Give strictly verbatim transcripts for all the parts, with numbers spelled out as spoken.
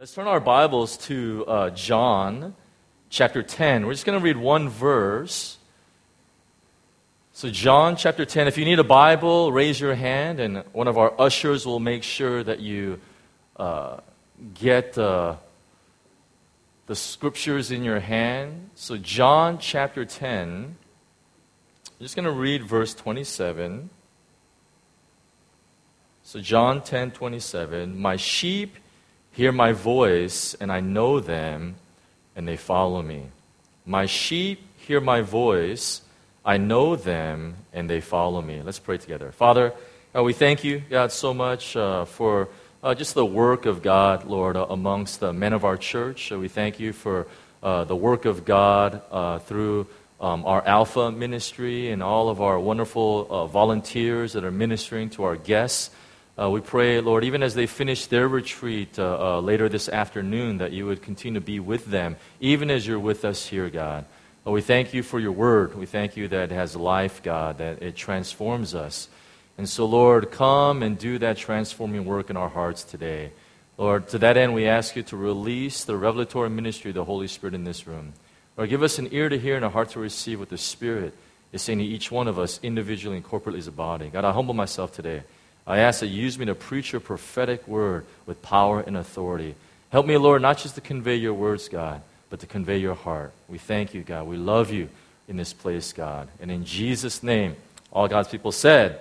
Let's turn our Bibles to uh, John chapter ten. We're just going to read one verse. So John chapter ten, if you need a Bible, raise your hand, and one of our ushers will make sure that you uh, get uh, the scriptures in your hand. So John chapter ten, I'm just going to read verse twenty-seven. So John ten twenty-seven, my sheep hear my voice, and I know them, and they follow me. My sheep hear my voice, I know them, and they follow me. Let's pray together. Father, uh, we thank you, God, so much uh, for uh, just the work of God, Lord, uh, amongst the men of our church. Uh, we thank you for uh, the work of God uh, through um, our Alpha ministry and all of our wonderful uh, volunteers that are ministering to our guests. Uh, we pray, Lord, even as they finish their retreat uh, uh, later this afternoon, that you would continue to be with them, even as you're with us here, God. Uh, we thank you for your word. We thank you that it has life, God, that it transforms us. And so, Lord, come and do that transforming work in our hearts today. Lord, to that end, we ask you to release the revelatory ministry of the Holy Spirit in this room. Lord, give us an ear to hear and a heart to receive what the Spirit is saying to each one of us individually and corporately as a body. God, I humble myself today. I ask that you use me to preach your prophetic word with power and authority. Help me, Lord, not just to convey your words, God, but to convey your heart. We thank you, God. We love you in this place, God. And in Jesus' name, all God's people said,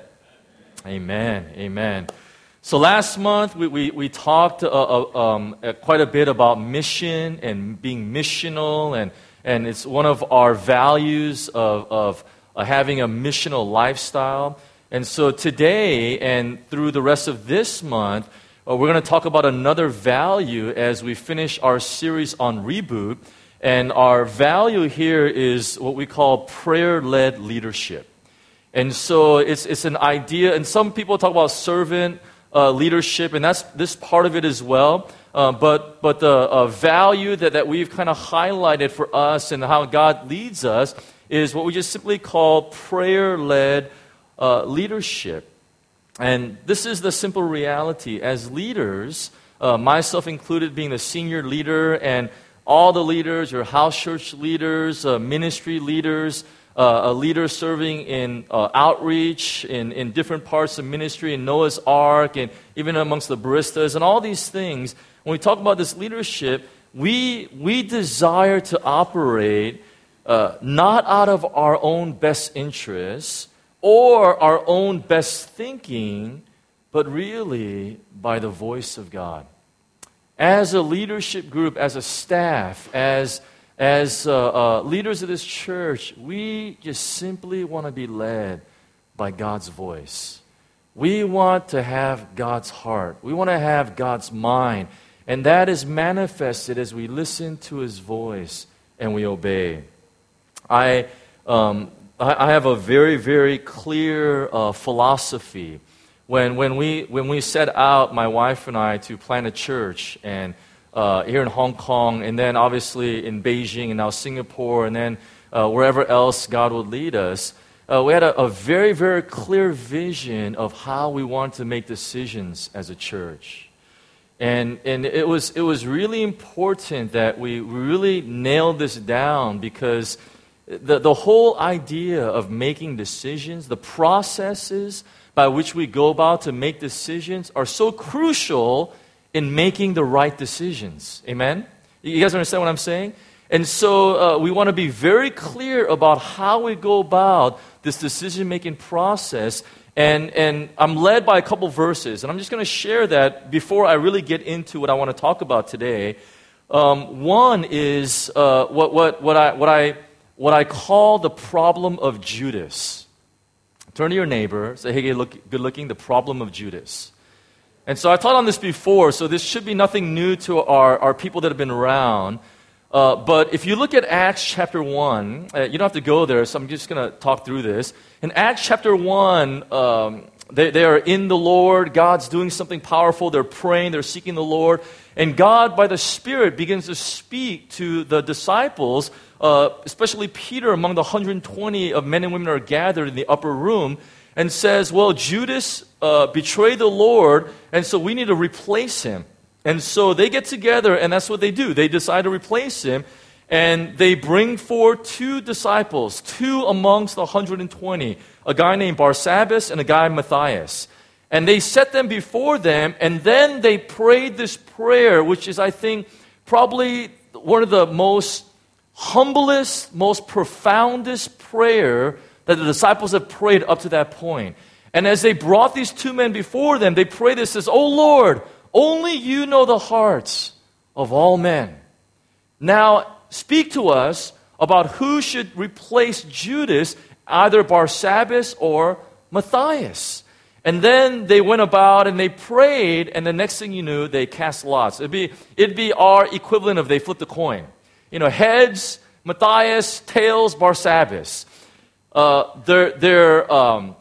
Amen. Amen. Amen. So last month, we, we, we talked uh, uh, um, uh, quite a bit about mission and being missional, and, and it's one of our values of, of uh, having a missional lifestyle. And so today and through the rest of this month, uh, we're going to talk about another value as we finish our series on Reboot. And our value here is what we call prayer-led leadership. And so it's it's an idea, and some people talk about servant uh, leadership, and that's this part of it as well. Uh, but but the uh, value that, that we've kind of highlighted for us and how God leads us is what we just simply call prayer-led Uh, leadership. And this is the simple reality. As leaders, uh, myself included being the senior leader, and all the leaders, your house church leaders, uh, ministry leaders, uh, a leader serving in uh, outreach, in, in different parts of ministry, in Noah's Ark, and even amongst the baristas, and all these things, when we talk about this leadership, we, we desire to operate uh, not out of our own best interests, or our own best thinking, but really by the voice of God. As a leadership group, as a staff, as, as uh, uh, leaders of this church, we just simply want to be led by God's voice. We want to have God's heart. We want to have God's mind. And that is manifested as we listen to His voice and we obey. I... Um, I have a very, very clear uh, philosophy. When when we when we set out, my wife and I, to plant a church, and uh, here in Hong Kong, and then obviously in Beijing, and now Singapore, and then uh, wherever else God would lead us, uh, we had a, a very, very clear vision of how we want to make decisions as a church. And and it was it was really important that we really nailed this down, because The, the whole idea of making decisions, the processes by which we go about to make decisions are so crucial in making the right decisions. Amen? You guys understand what I'm saying? And so uh, we want to be very clear about how we go about this decision-making process. And, and I'm led by a couple verses, and I'm just going to share that before I really get into what I want to talk about today. Um, one is uh, what, what, what I... What I What I call the problem of Judas. Turn to your neighbor, say, hey, look, good looking, the problem of Judas. And so I taught on this before, so this should be nothing new to our, our people that have been around. Uh, but if you look at Acts chapter one, uh, you don't have to go there, so I'm just going to talk through this. In Acts chapter one, um, they, they are in the Lord, God's doing something powerful, they're praying, they're seeking the Lord, and God, by the Spirit, begins to speak to the disciples, Uh, especially Peter, among the one hundred twenty of men and women that are gathered in the upper room, and says, well, Judas uh, betrayed the Lord, and so we need to replace him. And so they get together, and that's what they do. They decide to replace him, and they bring forth two disciples, two amongst the one hundred twenty, a guy named Barsabbas and a guy Matthias. And they set them before them, and then they prayed this prayer, which is, I think, probably one of the most humblest, most profoundest prayer that the disciples have prayed up to that point. And as they brought these two men before them, they prayed this, says, "O Lord, only you know the hearts of all men. Now speak to us about who should replace Judas, either Barsabbas or Matthias." And then they went about and they prayed, and the next thing you knew, they cast lots. It'd be, it'd be our equivalent of they flipped a coin. You know, heads, Matthias, tails, Barsabbas. Uh, their, their, um,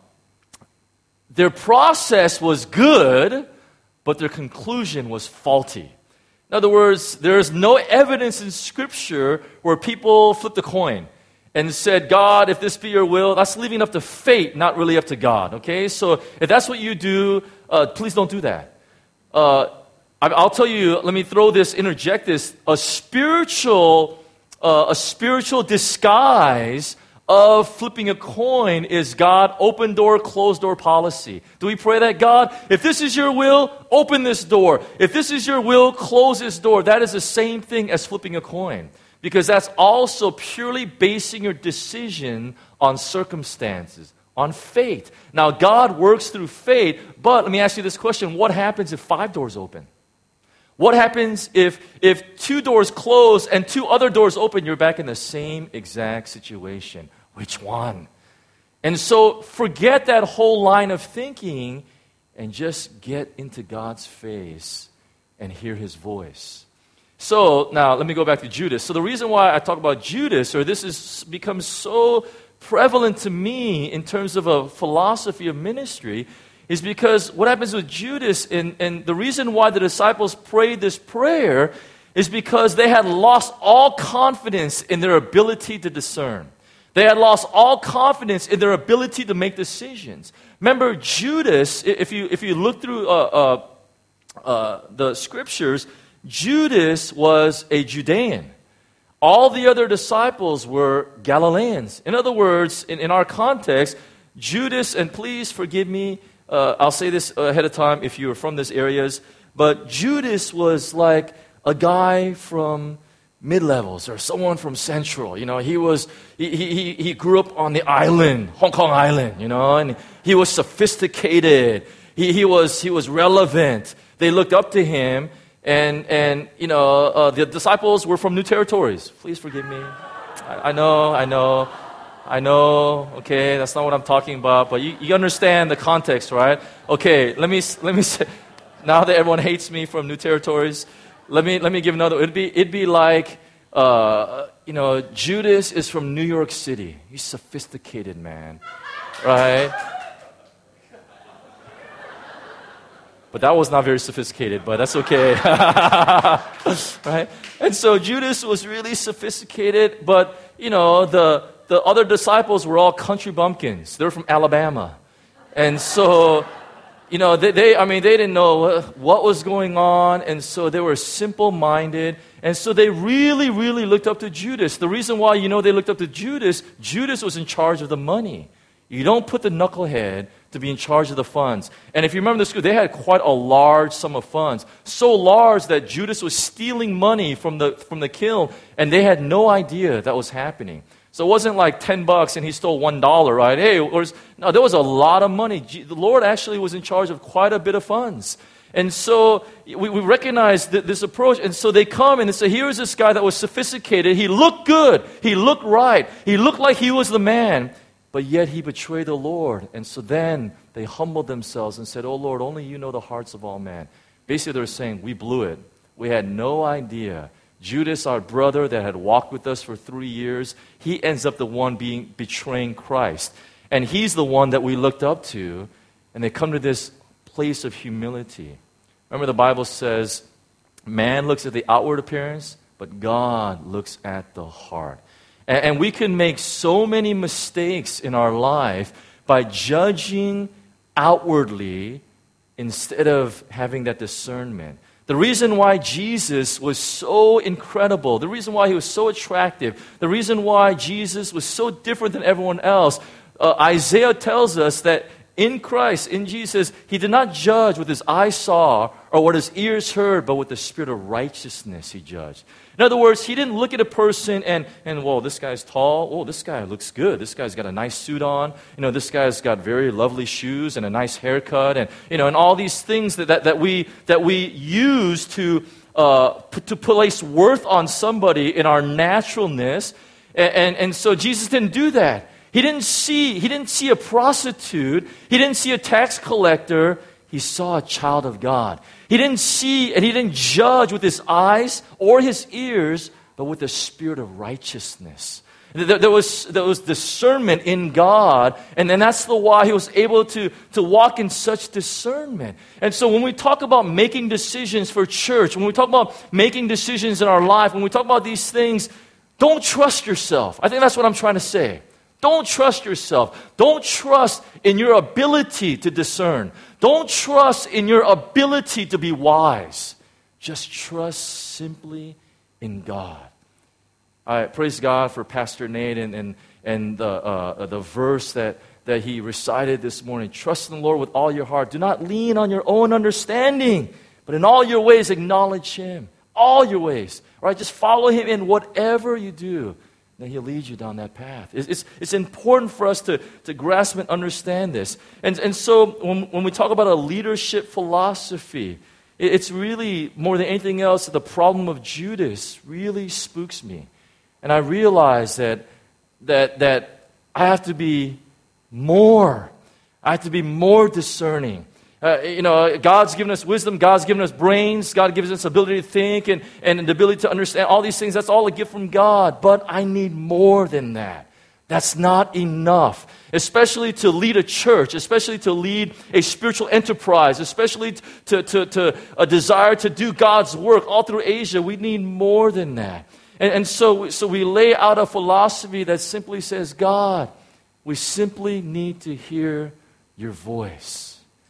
their process was good, but their conclusion was faulty. In other words, there's no evidence in Scripture where people flipped a coin and said, "God, if this be your will," that's leaving up to fate, not really up to God, okay? So if that's what you do, uh, please don't do that. Uh, I'll tell you, let me throw this, interject this, a spiritual, uh, a spiritual disguise of flipping a coin is God, open door, closed door policy. Do we pray that? God, if this is your will, open this door. If this is your will, close this door. That is the same thing as flipping a coin. Because that's also purely basing your decision on circumstances, on fate. Now, God works through fate, but let me ask you this question. What happens if five doors open? What happens if, if two doors close and two other doors open? You're back in the same exact situation. Which one? And so forget that whole line of thinking and just get into God's face and hear His voice. So now let me go back to Judas. So the reason why I talk about Judas, or this has become so prevalent to me in terms of a philosophy of ministry, is because what happens with Judas, and, and the reason why the disciples prayed this prayer is because they had lost all confidence in their ability to discern. They had lost all confidence in their ability to make decisions. Remember, Judas, if you, if you look through uh, uh, uh, the scriptures, Judas was a Judean. All the other disciples were Galileans. In other words, in, in our context, Judas, and please forgive me, uh, I'll say this ahead of time if you're from these areas, but Judas was like a guy from mid-levels or someone from Central. You know, he was, he, he, he grew up on the island, Hong Kong Island, you know, and he was sophisticated. He, he was, he was relevant. They looked up to him. And, and you know, uh, the disciples were from New Territories. Please forgive me. I, I know, I know, I know, okay, that's not what I'm talking about, but you, you understand the context, right? Okay, let me, let me say, now that everyone hates me from New Territories, let me, let me give another. It'd be, it'd be like, uh, you know, Judas is from New York City. He's sophisticated, man, right? But that was not very sophisticated, but that's okay. Right? And so Judas was really sophisticated, but, you know, the, the other disciples were all country bumpkins. They were from Alabama. And so, you know, they, they I mean, they didn't know what was going on, and so they were simple-minded. And so they really, really looked up to Judas. The reason why, you know, they looked up to Judas, Judas was in charge of the money. You don't put the knucklehead to be in charge of the funds. And if you remember the school, they had quite a large sum of funds. So large that Judas was stealing money from the, from the kiln, and they had no idea that was happening. So it wasn't like ten bucks and he stole one dollar, right? Hey, or, no, there was a lot of money. The Lord actually was in charge of quite a bit of funds. And so we, we recognize th- this approach. And so they come and they say, here's this guy that was sophisticated. He looked good. He looked right. He looked like he was the man. But yet he betrayed the Lord. And so then they humbled themselves and said, "Oh Lord, only you know the hearts of all men." Basically they're saying, we blew it. We had no idea. Judas, our brother that had walked with us for three years, he ends up the one being betraying Christ. And he's the one that we looked up to. And they come to this place of humility. Remember the Bible says, man looks at the outward appearance, but God looks at the heart. And we can make so many mistakes in our life by judging outwardly instead of having that discernment. The reason why Jesus was so incredible, the reason why he was so attractive, the reason why Jesus was so different than everyone else, uh, Isaiah tells us that in Christ, in Jesus, he did not judge what his eyes saw or what his ears heard, but with the spirit of righteousness he judged. In other words, he didn't look at a person and, and whoa, this guy's tall. Oh, this guy looks good. This guy's got a nice suit on. You know, this guy's got very lovely shoes and a nice haircut, and you know, and all these things that, that, that we that we use to uh, p- to place worth on somebody in our naturalness. And, and and so Jesus didn't do that. He didn't see he didn't see a prostitute. He didn't see a tax collector. He saw a child of God. He didn't see and he didn't judge with his eyes or his ears, but with the spirit of righteousness. There, there, was, there was discernment in God, and then that's the why he was able to, to walk in such discernment. And so when we talk about making decisions for church, when we talk about making decisions in our life, when we talk about these things, don't trust yourself. I think that's what I'm trying to say. Don't trust yourself. Don't trust in your ability to discern. Don't trust in your ability to be wise. Just trust simply in God. I praise God for Pastor Nate and, and, and the, uh, the verse that, that he recited this morning. Trust in the Lord with all your heart. Do not lean on your own understanding, but in all your ways acknowledge Him. All your ways. Right? Just follow Him in whatever you do. Then He'll lead you down that path. It's, it's, it's important for us to, to grasp and understand this. And, and so when, when we talk about a leadership philosophy, it, it's really, more than anything else, the problem of Judas really spooks me. And I realize that, that, that I have to be more. I have to be more discerning. Uh, you know, God's given us wisdom, God's given us brains, God gives us ability to think and, and the ability to understand all these things. That's all a gift from God. But I need more than that. That's not enough. Especially to lead a church, especially to lead a spiritual enterprise, especially to, to, to a desire to do God's work all through Asia. We need more than that. And, and so, so we lay out a philosophy that simply says, God, we simply need to hear your voice.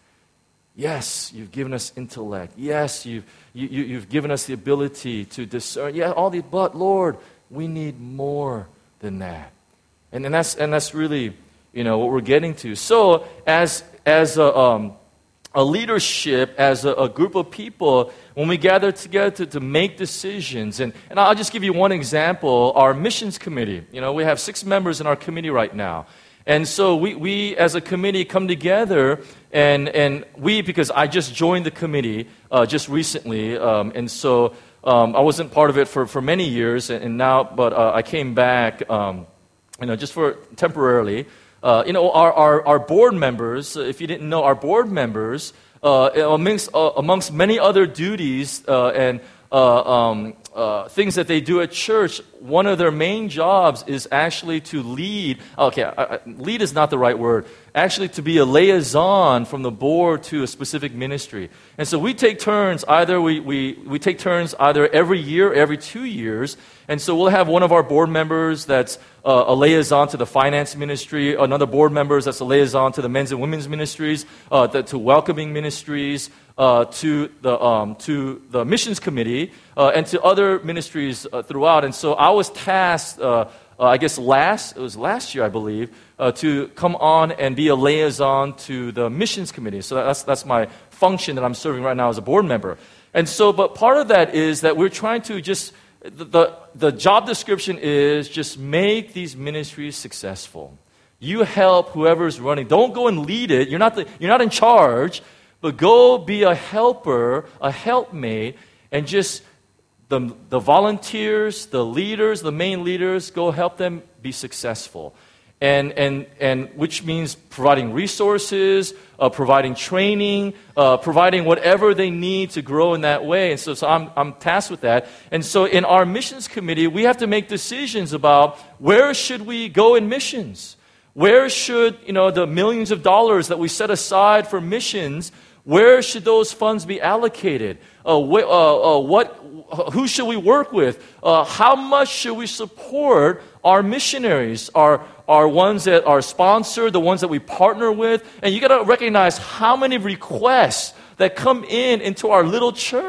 Yes, you've given us intellect. Yes, you've, you, you, you've given us the ability to discern. Yeah, all the, but Lord, we need more than that. And, and, that's, and that's really, you know, what we're getting to. So as, as a, um, a leadership, as a, a group of people, when we gather together to, to make decisions, and, and I'll just give you one example, our missions committee. You know, we have six members in our committee right now. And so we, we as a committee come together, and, and we, because I just joined the committee uh, just recently, um, and so um, I wasn't part of it for, for many years, and, and now, but uh, I came back, um, you know, just for temporarily. Uh, you know, our, our, our board members, if you didn't know, our board members, uh, amongst, uh, amongst many other duties uh, and uh, um, uh, things that they do at church, one of their main jobs is actually to lead. Okay, I, I, lead is not the right word. Actually, to be a liaison from the board to a specific ministry. And so we take turns. Either we we, we take turns either every year, or every two years. And so we'll have one of our board members that's uh, a liaison to the finance ministry, another board member that's a liaison to the men's and women's ministries, uh, the, to welcoming ministries, uh, to the um, to the missions committee, uh, and to other ministries uh, throughout. And so I was tasked, uh, uh, I guess last it was last year, I believe, uh, to come on and be a liaison to the missions committee. So that's that's my function that I'm serving right now as a board member. And so, but part of that is that we're trying to just The, the, the job description is just make these ministries successful. You help whoever's running. Don't go and lead it. You're not, the, you're not in charge, but go be a helper, a helpmate, and just the, the volunteers, the leaders, the main leaders, go help them be successful. And, and, and which means providing resources, uh, providing training, uh, providing whatever they need to grow in that way. And so, so I'm, I'm tasked with that. And so in our missions committee, we have to make decisions about where should we go in missions? Where should, you know, the millions of dollars that we set aside for missions, where should those funds be allocated? Uh, wh- uh, uh, what, who should we work with? Uh, how much should we support our missionaries, our, our ones that are sponsored, the ones that we partner with? And you got to recognize how many requests that come in into our little church.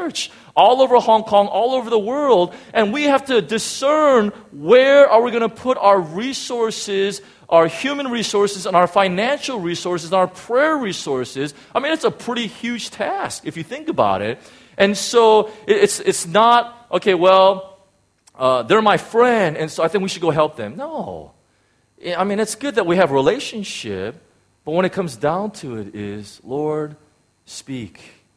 all over Hong Kong, all over the world, and we have to discern where are we going to put our resources, our human resources, and our financial resources, and our prayer resources. I mean, it's a pretty huge task if you think about it. And so it's it's not, okay, well, uh, they're my friend, and so I think we should go help them. No. I mean, it's good that we have a relationship, but when it comes down to it is, Lord, speak.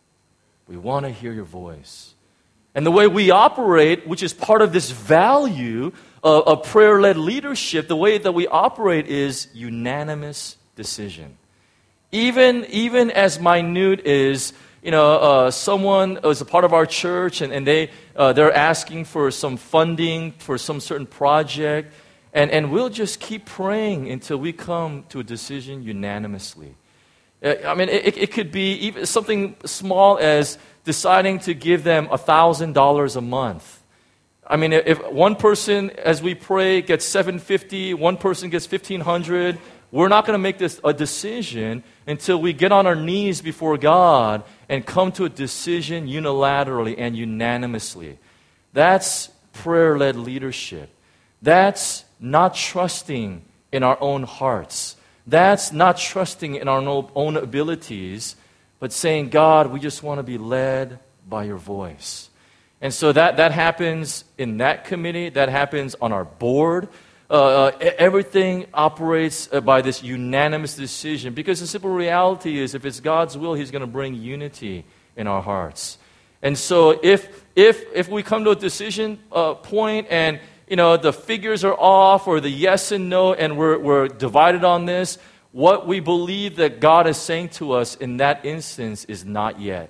We want to hear your voice. And the way we operate, which is part of this value of, of prayer-led leadership, the way that we operate is unanimous decision. Even, even as minute as, you know, uh, someone is a part of our church and, and they, uh, they're asking for some funding for some certain project, and, and we'll just keep praying until we come to a decision unanimously. I mean, it, it could be even something small as deciding to give them one thousand dollars a month. I mean, if one person, as we pray, gets seven hundred fifty dollars, one person gets fifteen hundred dollars, we're not going to make this a decision until we get on our knees before God and come to a decision unilaterally and unanimously. That's prayer-led leadership. That's not trusting in our own hearts. That's not trusting in our own abilities, but saying, God, we just want to be led by your voice. And so that, that happens in that committee. That happens on our board. Uh, uh, everything operates uh, by this unanimous decision, because the simple reality is if it's God's will, He's going to bring unity in our hearts. And so if, if, if we come to a decision uh, point and you know, the figures are off or the yes and no, and we're, we're divided on this, what we believe that God is saying to us in that instance is not yet.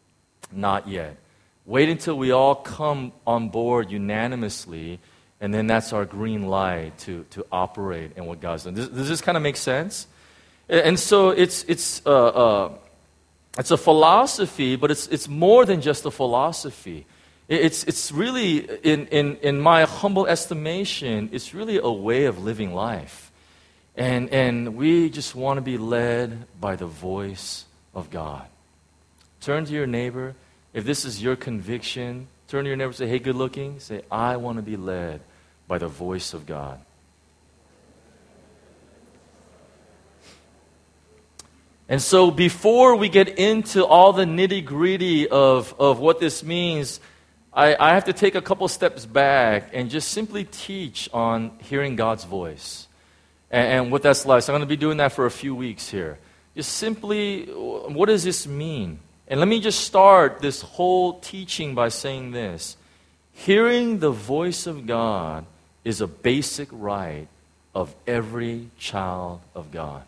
Not yet. Wait until we all come on board unanimously, and then that's our green light to, to operate in what God's done. Does, does this kind of make sense? And so it's, it's, uh, uh, it's a philosophy, but it's, it's more than just a philosophy. It's, it's really, in, in, in my humble estimation, it's really a way of living life. And, and we just want to be led by the voice of God. Turn to your neighbor. If this is your conviction, turn to your neighbor and say, hey, good looking. Say, I want to be led by the voice of God. And so before we get into all the nitty-gritty of, of what this means, I, I have to take a couple steps back and just simply teach on hearing God's voice and, and what that's like. So I'm going to be doing that for a few weeks here. Just simply, what does this mean? And let me just start this whole teaching by saying this. Hearing the voice of God is a basic right of every child of God.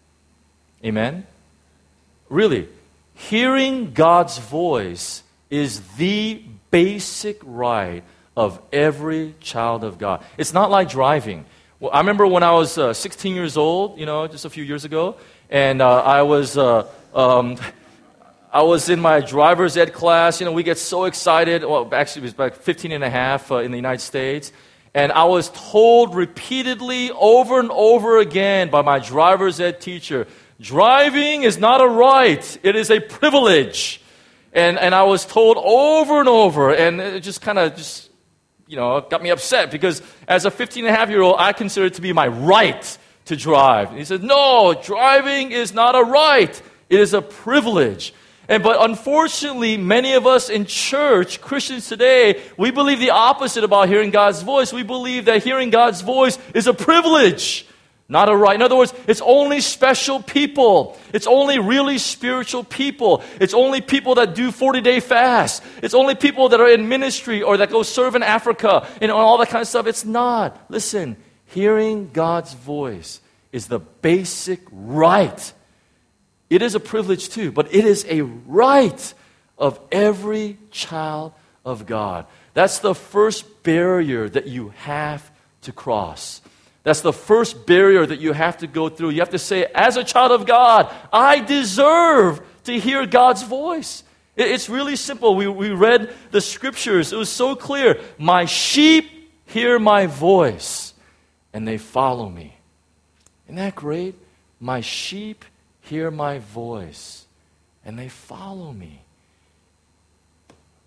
Amen? Really, hearing God's voice is the basic right of every child of God. It's not like driving. Well, I remember when I was uh, sixteen years old, you know, just a few years ago, and uh, I was uh, um, I was in my driver's ed class. You know, we get so excited. Well, actually, it was about fifteen and a half uh, in the United States. And I was told repeatedly over and over again by my driver's ed teacher, driving is not a right, it is a privilege. And and I was told over and over, and it just kind of just, you know, got me upset because as a fifteen and a half year old, I consider it to be my right to drive. And he said, no, driving is not a right, it is a privilege. And but unfortunately, many of us in church, Christians today, we believe the opposite about hearing God's voice. We believe that hearing God's voice is a privilege, not a right. In other words, it's only special people. It's only really spiritual people. It's only people that do forty-day fasts. It's only people that are in ministry or that go serve in Africa and all that kind of stuff. It's not. Listen, hearing God's voice is the basic right. It is a privilege too, but it is a right of every child of God. That's the first barrier that you have to cross. That's the first barrier that you have to go through. You have to say, as a child of God, I deserve to hear God's voice. It's really simple. We, we read the scriptures. It was so clear. My sheep hear my voice, and they follow me. Isn't that great? My sheep hear my voice, and they follow me.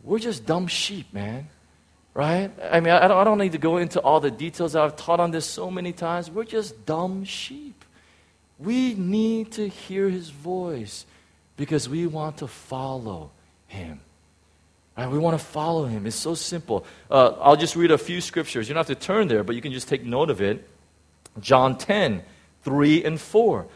we're just dumb sheep, man. Right? I mean, I don't, I don't need to go into all the details. I've taught on this so many times. We're just dumb sheep. We need to hear his voice because we want to follow him. Right? We want to follow him. It's so simple. Uh, I'll just read a few scriptures. You don't have to turn there, but you can just take note of it. John ten, three and four.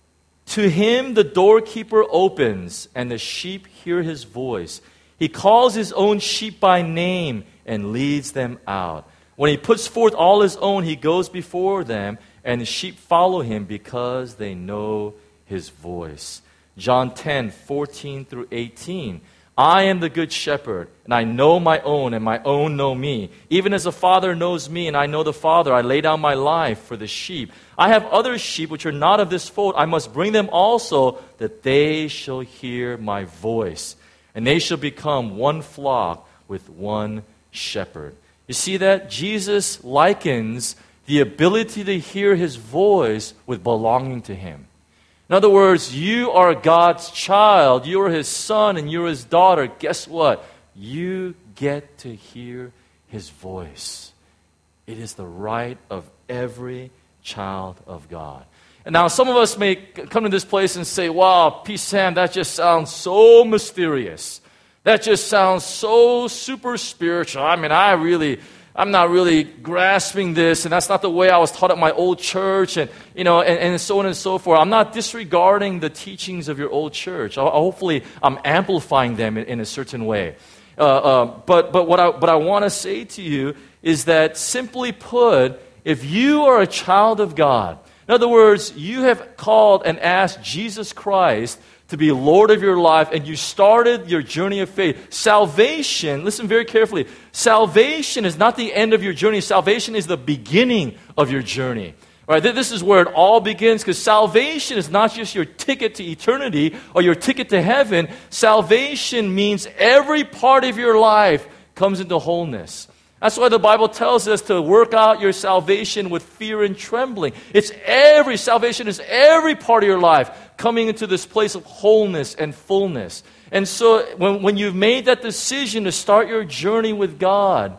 To him the doorkeeper opens, and the sheep hear his voice. He calls his own sheep by name and leads them out. When he puts forth all his own, he goes before them, and the sheep follow him because they know his voice. John ten, fourteen through eighteen. I am the good shepherd, and I know my own, and my own know me. Even as the Father knows me, and I know the Father, I lay down my life for the sheep. I have other sheep which are not of this fold. I must bring them also, that they shall hear my voice. And they shall become one flock with one shepherd. You see that? Jesus likens the ability to hear his voice with belonging to him. In other words, you are God's child, you are his son, and you're his daughter. Guess what? You get to hear his voice. It is the right of every child of God. And now some of us may come to this place and say, wow, P. Sam, that just sounds so mysterious. That just sounds so super spiritual. I mean, I really... I'm not really grasping this, and that's not the way I was taught at my old church, and you know, and, and so on and so forth. I'm not disregarding the teachings of your old church. I, hopefully, I'm amplifying them in, in a certain way. Uh, uh, but but what I what I want to say to you is that, simply put, if you are a child of God, in other words, you have called and asked Jesus Christ to be Lord of your life, and you started your journey of faith. Salvation, listen very carefully, salvation is not the end of your journey. Salvation is the beginning of your journey. All right, this is where it all begins, because salvation is not just your ticket to eternity or your ticket to heaven. Salvation means every part of your life comes into wholeness. That's why the Bible tells us to work out your salvation with fear and trembling. It's every, salvation is every part of your life coming into this place of wholeness and fullness. And so when, when you've made that decision to start your journey with God,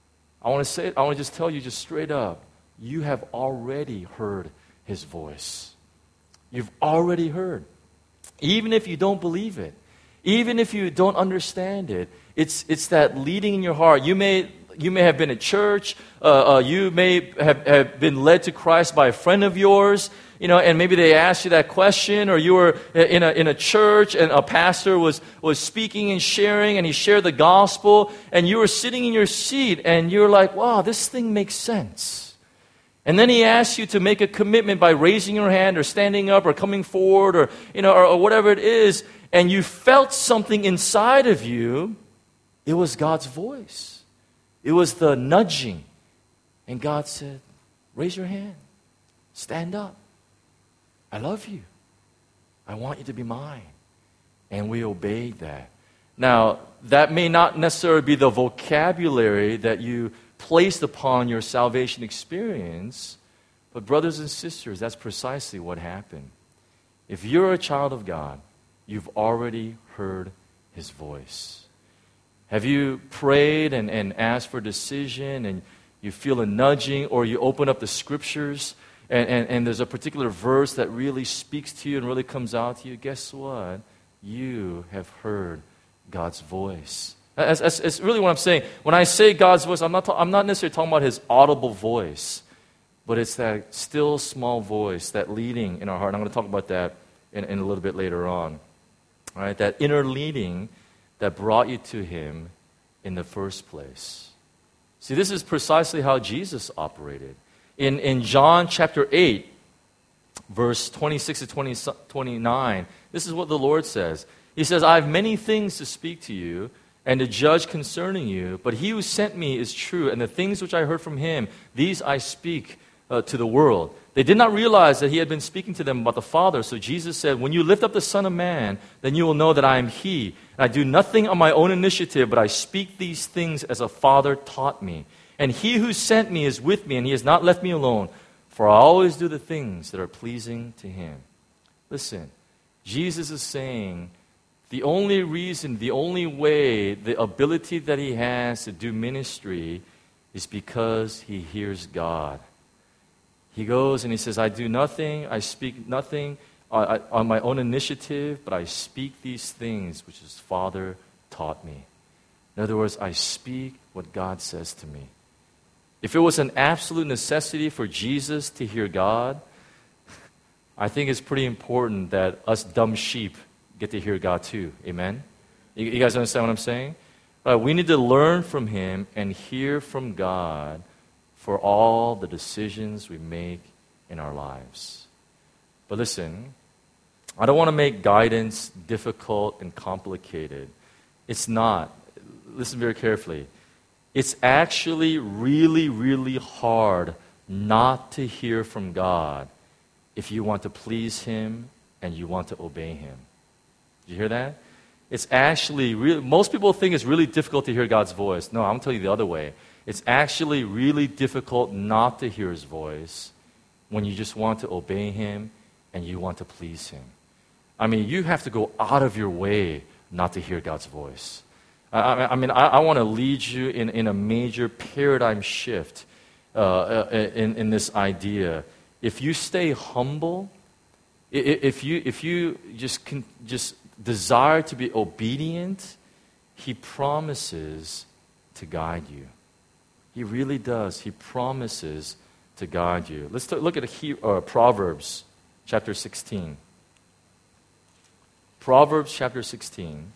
I want to say, I want to just tell you just straight up, you have already heard his voice. You've already heard. Even if you don't believe it, even if you don't understand it, it's, it's that leading in your heart. You may... You may have been at church. Uh, uh, you may have, have been led to Christ by a friend of yours, you know, and maybe they asked you that question, or you were in a in a church and a pastor was was speaking and sharing, and he shared the gospel, and you were sitting in your seat, and you're like, "Wow, this thing makes sense." And then he asked you to make a commitment by raising your hand, or standing up, or coming forward, or you know, or, or whatever it is, and you felt something inside of you. It was God's voice. It was the nudging. And God said, raise your hand. Stand up. I love you. I want you to be mine. And we obeyed that. Now, that may not necessarily be the vocabulary that you placed upon your salvation experience, but brothers and sisters, that's precisely what happened. If you're a child of God, you've already heard his voice. Have you prayed and, and asked for a decision, and you feel a nudging, or you open up the scriptures and, and, and there's a particular verse that really speaks to you and really comes out to you? Guess what? You have heard God's voice. That's, that's, that's really what I'm saying. When I say God's voice, I'm not, ta- I'm not necessarily talking about his audible voice, but it's that still small voice, that leading in our heart. And I'm going to talk about that in, in a little bit later on. All right, that inner leading that brought you to him in the first place. See, this is precisely how Jesus operated. In, in John chapter eight, verse twenty-six to twenty, twenty-nine, this is what the Lord says. He says, I have many things to speak to you and to judge concerning you, but he who sent me is true, and the things which I heard from him, these I speak uh, to the world. They did not realize that he had been speaking to them about the Father. So Jesus said, when you lift up the Son of Man, then you will know that I am he. And I do nothing on my own initiative, but I speak these things as a Father taught me. And he who sent me is with me, and he has not left me alone, for I always do the things that are pleasing to him. Listen, Jesus is saying, The only reason, the only way, the ability that he has to do ministry is because he hears God. He goes and he says, I do nothing, I speak nothing uh, I, on my own initiative, but I speak these things which his Father taught me. In other words, I speak what God says to me. If it was an absolute necessity for Jesus to hear God, I think it's pretty important that us dumb sheep get to hear God too. Amen? You, you guys understand what I'm saying? Uh, we need to learn from him and hear from God for all the decisions we make in our lives. But listen, I don't want to make guidance difficult and complicated. It's not. Listen very carefully. It's actually really, really hard not to hear from God if you want to please him and you want to obey him. Did you hear that? It's actually really, most people think it's really difficult to hear God's voice. No, I'm going to tell you the other way. It's actually really difficult not to hear his voice when you just want to obey him and you want to please him. I mean, you have to go out of your way not to hear God's voice. I, I mean, I, I want to lead you in, in a major paradigm shift uh, in, in this idea. If you stay humble, if you, if you just can, just desire to be obedient, he promises to guide you. He really does. He promises to guide you. Let's t- look at he, uh, Proverbs chapter sixteen. Proverbs chapter sixteen.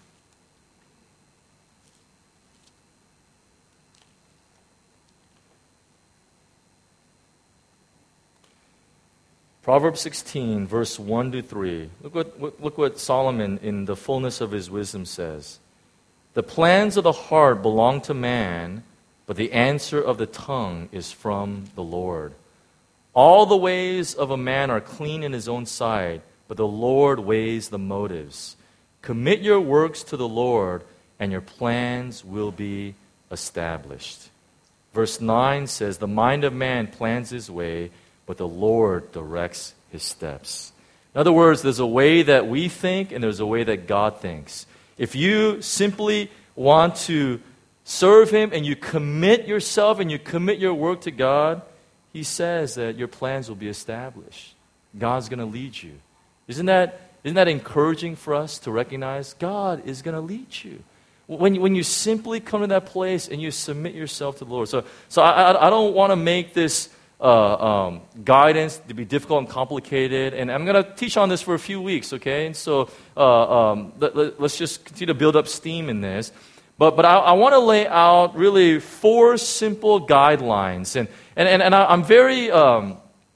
Proverbs sixteen, verse one to three. Look what, look what Solomon, in the fullness of his wisdom, says. The plans of the heart belong to man, but the answer of the tongue is from the Lord. All the ways of a man are clean in his own sight, but the Lord weighs the motives. Commit your works to the Lord, and your plans will be established. Verse nine says, the mind of man plans his way, but the Lord directs his steps. In other words, there's a way that we think and there's a way that God thinks. If you simply want to serve him and you commit yourself and you commit your work to God, he says that your plans will be established. God's going to lead you. Isn't that, isn't that encouraging for us to recognize God is going to lead you? When you, when you simply come to that place and you submit yourself to the Lord. So, so I, I, I don't want to make this Uh, um, guidance to be difficult and complicated. And I'm going to teach on this for a few weeks, okay? And so uh, um, let, let, let's just continue to build up steam in this. But but I, I want to lay out really four simple guidelines. And, and, and, and I, I'm very um,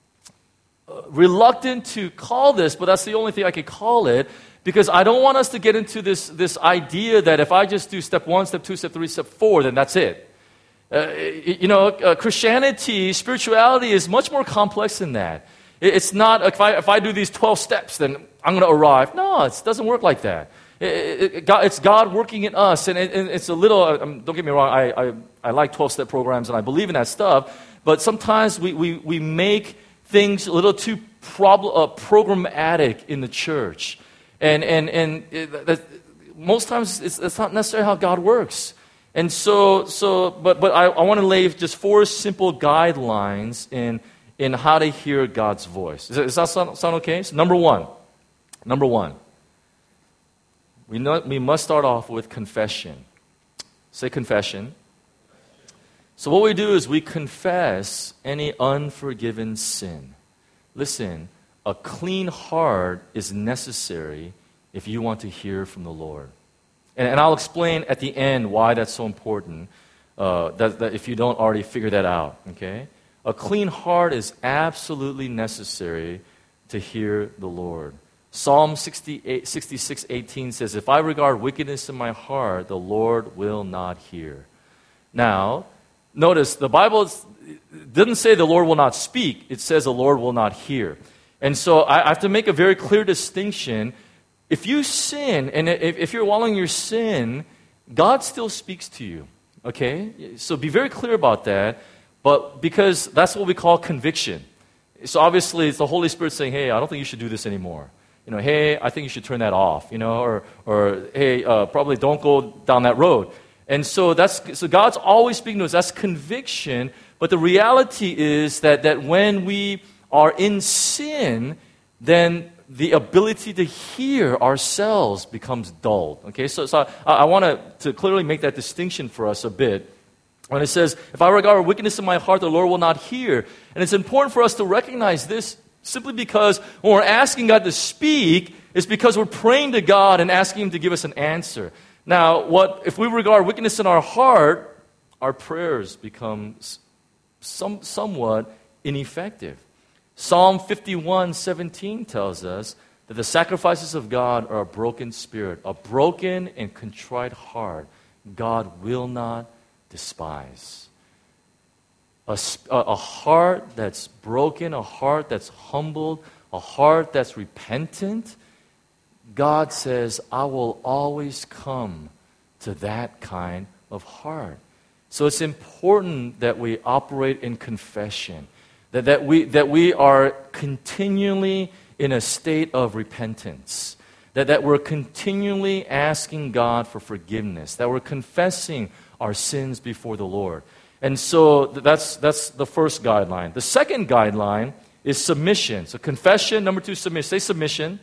reluctant to call this, but that's the only thing I can call it, because I don't want us to get into this, this idea that if I just do step one, step two, step three, step four, then that's it. Uh, you know, uh, Christianity, spirituality is much more complex than that. It, it's not, if I, if I do these twelve steps, then I'm going to arrive. No, it doesn't work like that. It, it, it, God, it's God working in us, and it, it's a little, um, don't get me wrong, I, I, I like twelve-step programs, and I believe in that stuff, but sometimes we, we, we make things a little too prob- uh, programmatic in the church. And, and, and it, that, most times, it's, it's not necessarily how God works. And so, so, but but I, I want to lay just four simple guidelines in in how to hear God's voice. Does that, does that sound, sound okay? So number one, number one, we know we must start off with confession. Say confession. So what we do is we confess any unforgiven sin. Listen, a clean heart is necessary if you want to hear from the Lord. And, and I'll explain at the end why that's so important, uh, that, that if you don't already figure that out, okay? A clean heart is absolutely necessary to hear the Lord. Psalm sixty-eight, sixty-six eighteen says, if I regard wickedness in my heart, the Lord will not hear. Now, notice, the Bible doesn't say the Lord will not speak. It says the Lord will not hear. And so I have to make a very clear distinction. If you sin, and if, if you're wallowing in your sin, God still speaks to you, okay? So be very clear about that, but because that's what we call conviction. So obviously it's the Holy Spirit saying, hey, I don't think you should do this anymore. you know, hey, I think you should turn that off, you know, or, or hey, uh, probably don't go down that road. And so that's so God's always speaking to us. That's conviction. But the reality is that, that when we are in sin, then the ability to hear ourselves becomes dulled. Okay, so, so I, I want to, to clearly make that distinction for us a bit. When it says, if I regard wickedness in my heart, the Lord will not hear. And it's important for us to recognize this simply because when we're asking God to speak, it's because we're praying to God and asking Him to give us an answer. Now, what if we regard wickedness in our heart, our prayers become some, somewhat ineffective. Psalm fifty-one seventeen tells us that the sacrifices of God are a broken spirit, a broken and contrite heart God will not despise. A, a heart that's broken, a heart that's humbled, a heart that's repentant, God says, I will always come to that kind of heart. So it's important that we operate in confession, that, that, we, that we are continually in a state of repentance, that, that we're continually asking God for forgiveness, that we're confessing our sins before the Lord. And so that's, that's the first guideline. The second guideline is submission. So confession, number two, submission. Say submission.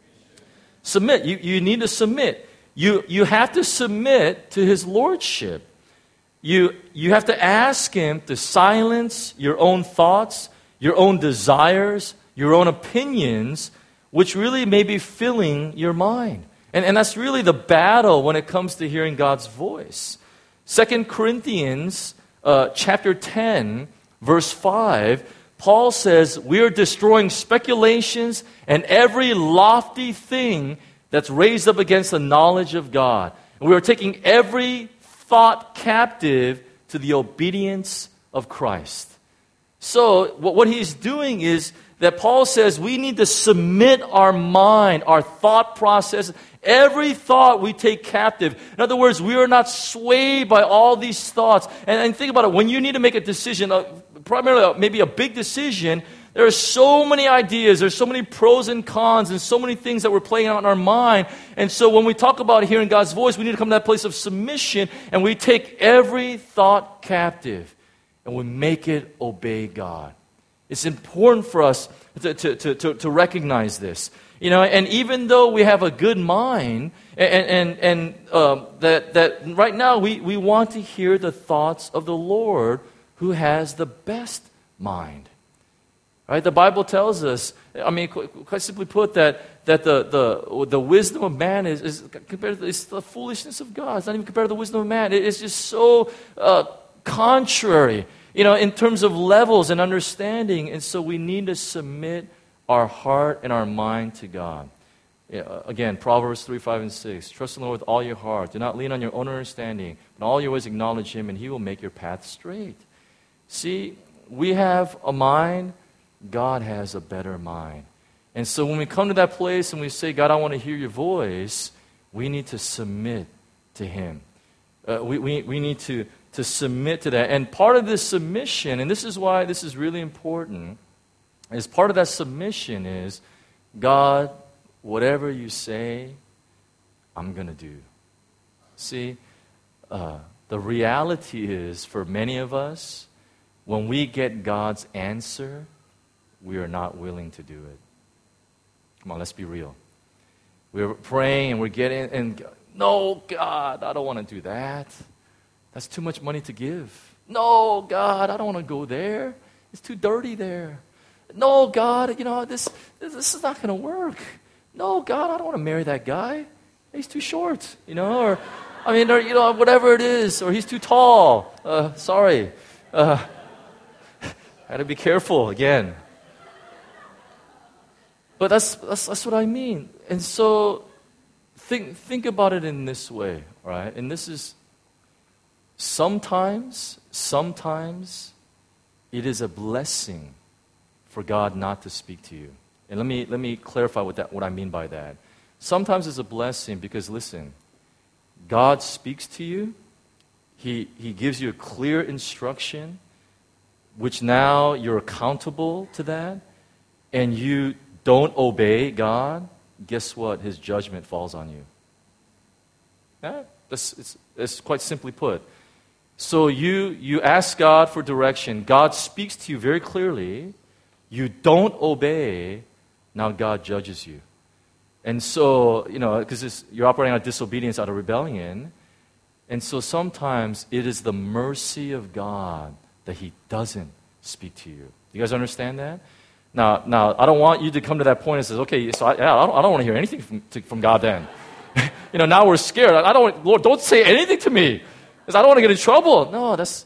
Submit. You, you need to submit. You, you have to submit to His lordship. You, you have to ask Him to silence your own thoughts, your own desires, your own opinions, which really may be filling your mind. And, and that's really the battle when it comes to hearing God's voice. Second Corinthians uh, chapter ten, verse five, Paul says, we are destroying speculations and every lofty thing that's raised up against the knowledge of God. And we are taking every thought captive to the obedience of Christ. So what he's doing is that Paul says we need to submit our mind, our thought process, every thought we take captive. In other words, we are not swayed by all these thoughts. And, and think about it, when you need to make a decision, uh, primarily uh, maybe a big decision, there are so many ideas, there's so many pros and cons, and so many things that we're playing out in our mind. And so when we talk about hearing God's voice, we need to come to that place of submission, and we take every thought captive, and we make it obey God. It's important for us to, to, to, to recognize this. You know, and even though we have a good mind, and, and, and um, that, that right now we, we want to hear the thoughts of the Lord who has the best mind. Right? The Bible tells us, I mean, quite simply put, that, that the, the, the wisdom of man is, is compared to it's the foolishness of God. It's not even compared to the wisdom of man. It, it's just so uh, contrary, you know, in terms of levels and understanding. And so we need to submit our heart and our mind to God. Yeah, again, Proverbs three, five, and six. Trust in the Lord with all your heart. Do not lean on your own understanding. In all your ways acknowledge Him, and He will make your path straight. See, we have a mind. God has a better mind. And so when we come to that place and we say, God, I want to hear your voice, we need to submit to Him. Uh, we, we, we need to, to submit to that. And part of this submission, and this is why this is really important, is part of that submission is, God, whatever you say, I'm going to do. See, uh, the reality is, for many of us, when we get God's answer, we are not willing to do it. Come on, let's be real. We're praying and we're getting, and no, God, I don't want to do that. That's too much money to give. No, God, I don't want to go there. It's too dirty there. No, God, you know, this, this is not going to work. No, God, I don't want to marry that guy. He's too short, you know, or, I mean, or, you know, whatever it is, or he's too tall. Uh, sorry. Uh, I got to be careful again. But that's, that's that's what I mean. And so think think about it in this way, right? And this is sometimes, sometimes it is a blessing for God not to speak to you. And let me let me clarify what that what I mean by that. Sometimes it's a blessing because listen, God speaks to you. He he gives you a clear instruction, which now you're accountable to that, and you don't obey God, guess what? His judgment falls on you. Yeah, that's, it's, it's quite simply put. So you, you ask God for direction. God speaks to you very clearly. You don't obey. Now God judges you. And so, you know, because you're operating out of disobedience, out of rebellion. And so sometimes it is the mercy of God that He doesn't speak to you. You guys understand that? Now, now I don't want you to come to that point and say, okay, so I, yeah, I don't, I don't want to hear anything from, to, from God then. You know, now we're scared. I, I don't, Lord, don't say anything to me because I don't want to get in trouble. No, that's,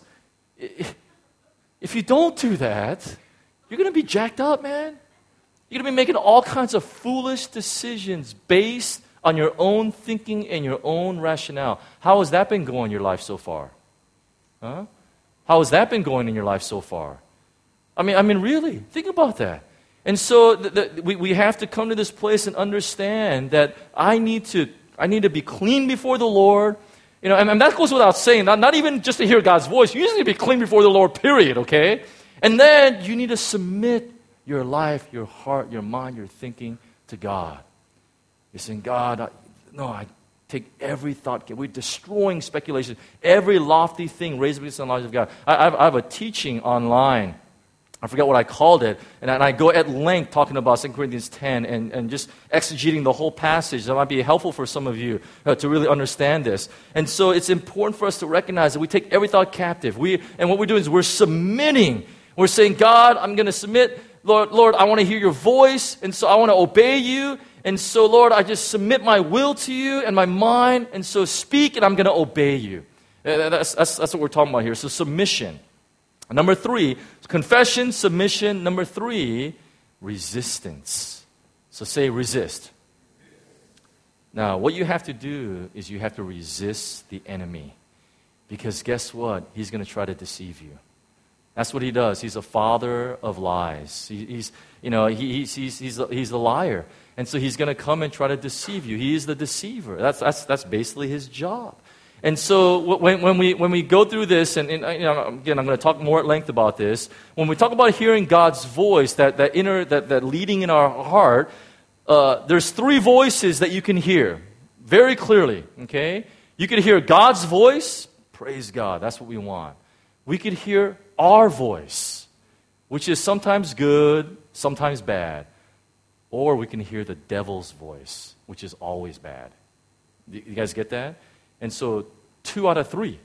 if you don't do that, you're going to be jacked up, man. You're going to be making all kinds of foolish decisions based on your own thinking and your own rationale. How has that been going in your life so far? Huh? How has that been going in your life so far? I mean, I mean, really, think about that. And so the, the, we, we have to come to this place and understand that I need to I need to be clean before the Lord. You know, and, and that goes without saying, not, not even just to hear God's voice. You just need to be clean before the Lord, period, okay? And then you need to submit your life, your heart, your mind, your thinking to God. You're saying, God, I, no, I take every thought. We're destroying speculation, every lofty thing raised against the knowledge of God. I, I, have, I have a teaching online. I forget what I called it. And I, and I go at length talking about Second Corinthians ten and, and just exegeting the whole passage. That might be helpful for some of you uh, to really understand this. And so it's important for us to recognize that we take every thought captive. We And what we're doing is we're submitting. We're saying, God, I'm going to submit. Lord, Lord, I want to hear your voice, and so I want to obey you. And so, Lord, I just submit my will to you and my mind, and so speak, and I'm going to obey you. That's, that's, that's what we're talking about here. So submission. Number three, confession, submission. Number three, resistance. So say resist. Now, what you have to do is you have to resist the enemy. Because guess what? He's going to try to deceive you. That's what he does. He's a father of lies. He, he's, you know, he, he's, he's, he's, a, he's a liar. And so he's going to come and try to deceive you. He is the deceiver. That's, that's, that's basically his job. And so when, when, we, when we go through this, and, and you know, again, I'm going to talk more at length about this. When we talk about hearing God's voice, that, that inner, that, that leading in our heart, uh, there's three voices that you can hear very clearly, okay? You can hear God's voice. Praise God. That's what we want. We could hear our voice, which is sometimes good, sometimes bad. Or we can hear the devil's voice, which is always bad. You guys get that? And so, two out of three.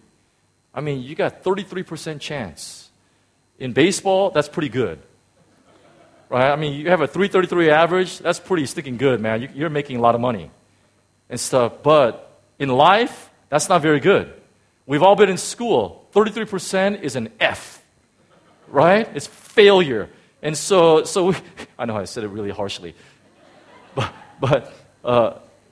I mean, you got thirty-three percent chance. In baseball, that's pretty good. Right? I mean, you have a three thirty-three average, that's pretty sticking good, man. You're making a lot of money and stuff. But in life, that's not very good. We've all been in school. thirty-three percent is an F. Right? It's failure. And so, so we, I know I said it really harshly. But, but, uh,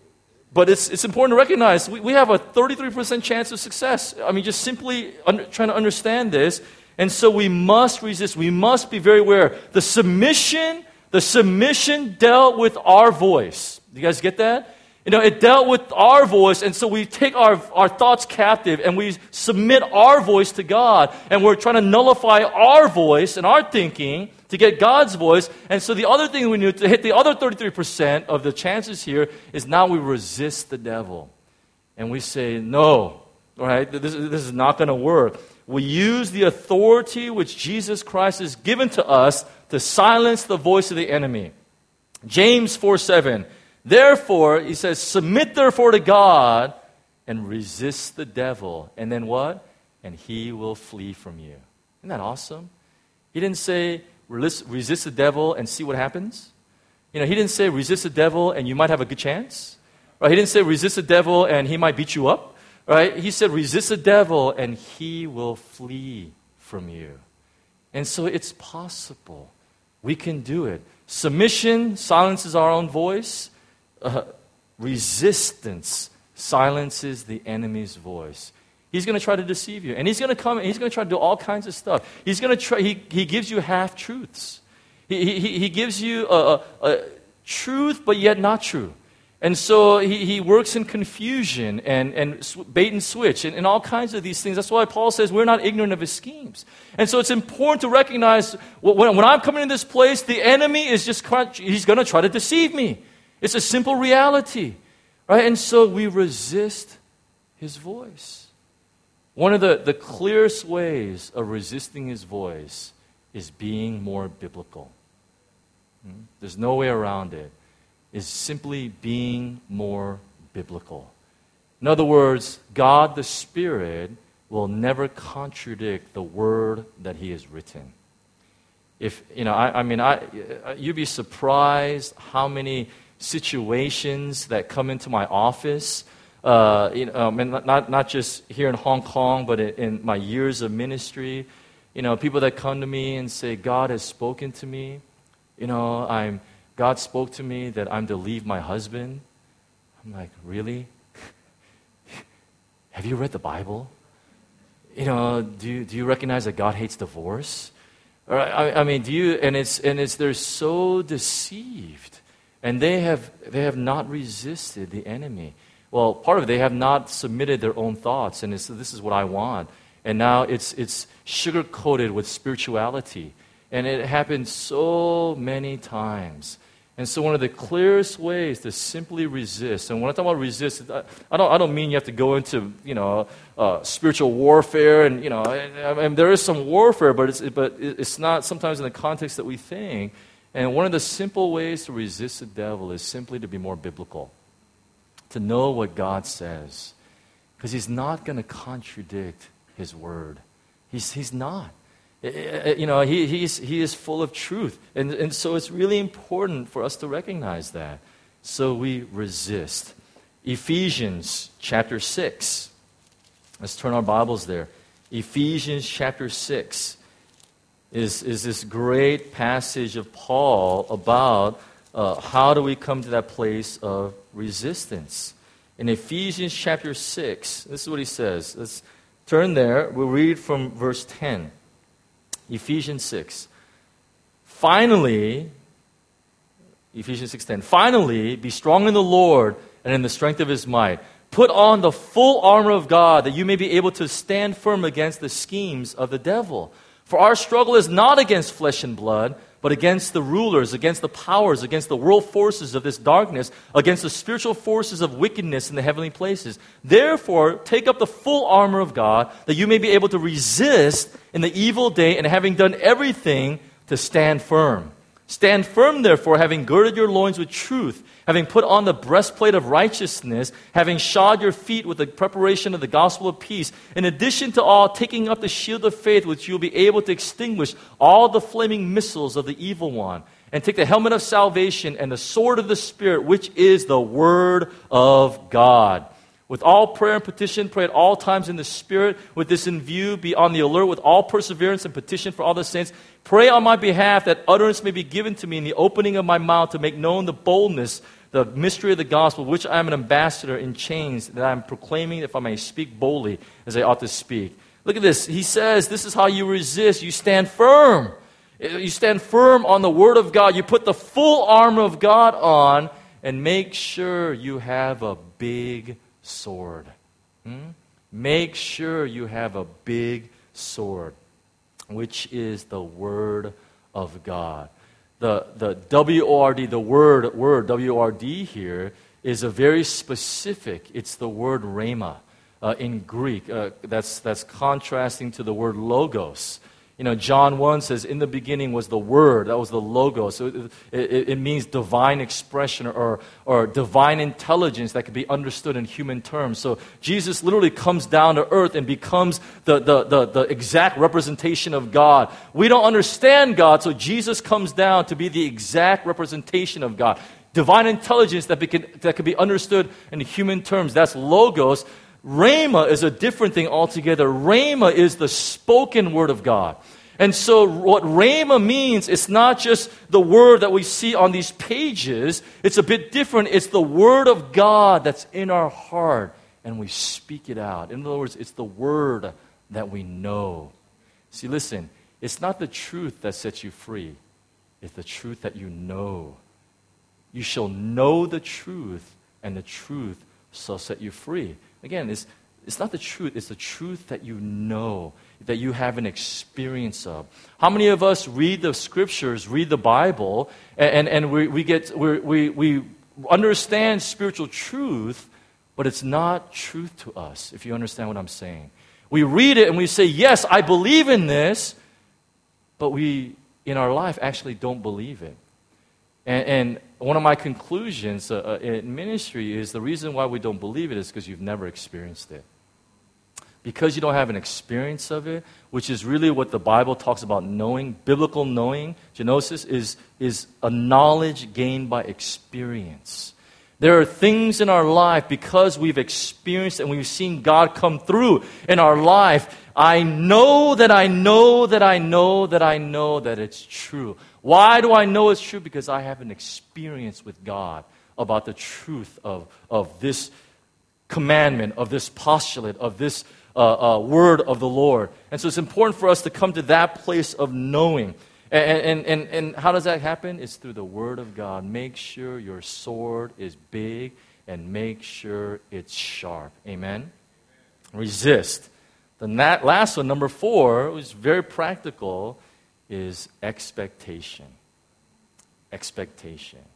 But it's, it's important to recognize we, we have a thirty-three percent chance of success. I mean, just simply under, trying to understand this. And so we must resist. We must be very aware. The submission, the submission dealt with our voice. Do you guys get that? You know, it dealt with our voice, and so we take our, our thoughts captive, and we submit our voice to God, and we're trying to nullify our voice and our thinking to get God's voice. And so the other thing we need to hit the other thirty-three percent of the chances here is now we resist the devil. And we say, no, all right, this, this is not going to work. We use the authority which Jesus Christ has given to us to silence the voice of the enemy. James four seven. Therefore, he says, submit therefore to God and resist the devil. And then what? And he will flee from you. Isn't that awesome? He didn't say, resist the devil and see what happens. You know, he didn't say, resist the devil and you might have a good chance. Right? He didn't say, resist the devil and he might beat you up. Right? He said, resist the devil and he will flee from you. And so it's possible. We can do it. Submission silences our own voice. Uh, resistance silences the enemy's voice. He's going to try to deceive you. And he's going to come and he's going to try to do all kinds of stuff. He's going to try, he, he gives you half-truths. He, he, he gives you a, a, a truth, but yet not true. And so he, he works in confusion and, and sw- bait and switch and, and all kinds of these things. That's why Paul says we're not ignorant of his schemes. And so it's important to recognize when, when I'm coming in this place, the enemy is just, he's going to try to deceive me. It's a simple reality, right? And so we resist his voice. One of the, the clearest ways of resisting his voice is being more biblical. There's no way around it. It's simply being more biblical. In other words, God the Spirit will never contradict the word that he has written. If, you know, I, I mean, I, you'd be surprised how many situations that come into my office, uh, you know, um, and not, not just here in Hong Kong, but in, in my years of ministry, you know, people that come to me and say, God has spoken to me. You know, I'm, God spoke to me that I'm to leave my husband. I'm like, really? Have you read the Bible? You know, do you, do you recognize that God hates divorce? Or, I, I mean, do you? And it's and it's they're so deceived, and they have they have not resisted the enemy. Well, part of it, they have not submitted their own thoughts, and it's, this is what I want. And now it's it's sugar coated with spirituality, and it happens so many times. And so one of the clearest ways to simply resist, and when I talk about resist, I don't, I don't mean you have to go into, you know, uh, spiritual warfare, and, you know, I, I mean, there is some warfare, but it's, but it's not sometimes in the context that we think. And one of the simple ways to resist the devil is simply to be more biblical, to know what God says, because he's not going to contradict his word. He's, he's not. You know, he, he's, he is full of truth. And, and so it's really important for us to recognize that. So we resist. Ephesians chapter six. Let's turn our Bibles there. Ephesians chapter six is, is this great passage of Paul about uh, how do we come to that place of resistance. In Ephesians chapter six, this is what he says. Let's turn there. We'll read from verse ten. Ephesians six. Finally, Ephesians six ten. Finally, be strong in the Lord and in the strength of his might. Put on the full armor of God that you may be able to stand firm against the schemes of the devil. For our struggle is not against flesh and blood, but against the rulers, against the powers, against the world forces of this darkness, against the spiritual forces of wickedness in the heavenly places. Therefore, take up the full armor of God, that you may be able to resist in the evil day, and having done everything, to stand firm. Stand firm, therefore, having girded your loins with truth, having put on the breastplate of righteousness, having shod your feet with the preparation of the gospel of peace, in addition to all, taking up the shield of faith, which you'll be able to extinguish all the flaming missiles of the evil one, and take the helmet of salvation and the sword of the Spirit, which is the word of God. With all prayer and petition, pray at all times in the Spirit. With this in view, be on the alert with all perseverance and petition for all the saints. Pray on my behalf that utterance may be given to me in the opening of my mouth to make known the boldness, the mystery of the gospel, which I am an ambassador in chains, that I am proclaiming, if I may speak boldly as I ought to speak. Look at this. He says, this is how you resist. You stand firm. You stand firm on the word of God. You put the full armor of God on, and make sure you have a big sword. Hmm? Make sure you have a big sword, which is the word of God. The the W O R D, the word word W O R D here is a very specific. It's the word rhema uh, in Greek. Uh, that's that's contrasting to the word logos. You know, John one says, in the beginning was the Word. That was the Logos. So it, it, it means divine expression or, or divine intelligence that can be understood in human terms. So Jesus literally comes down to earth and becomes the, the, the, the exact representation of God. We don't understand God, so Jesus comes down to be the exact representation of God. Divine intelligence that, be, that can be understood in human terms. That's Logos. Rhema is a different thing altogether. Rhema is the spoken word of God. And so what Rhema means, it's not just the word that we see on these pages. It's a bit different. It's the word of God that's in our heart, and we speak it out. In other words, it's the word that we know. See, listen, it's not the truth that sets you free. It's the truth that you know. You shall know the truth, and the truth shall set you free. Again, it's, it's not the truth, it's the truth that you know, that you have an experience of. How many of us read the scriptures, read the Bible, and, and, and we, we get we we we understand spiritual truth, but it's not truth to us, if you understand what I'm saying. We read it and we say, yes, I believe in this, but we, in our life, actually don't believe it. And, and one of my conclusions uh, in ministry is the reason why we don't believe it is because you've never experienced it. Because you don't have an experience of it, which is really what the Bible talks about knowing, biblical knowing, gnosis, is, is a knowledge gained by experience. There are things in our life, because we've experienced and we've seen God come through in our life, I know that I know that I know that I know that it's true. Why do I know it's true? Because I have an experience with God about the truth of, of this commandment, of this postulate, of this uh, uh, word of the Lord. And so it's important for us to come to that place of knowing. And, and, and, and how does that happen? It's through the Word of God. Make sure your sword is big and make sure it's sharp. Amen? Resist. The na- last one, number four, which is very practical, is expectation. Expectation.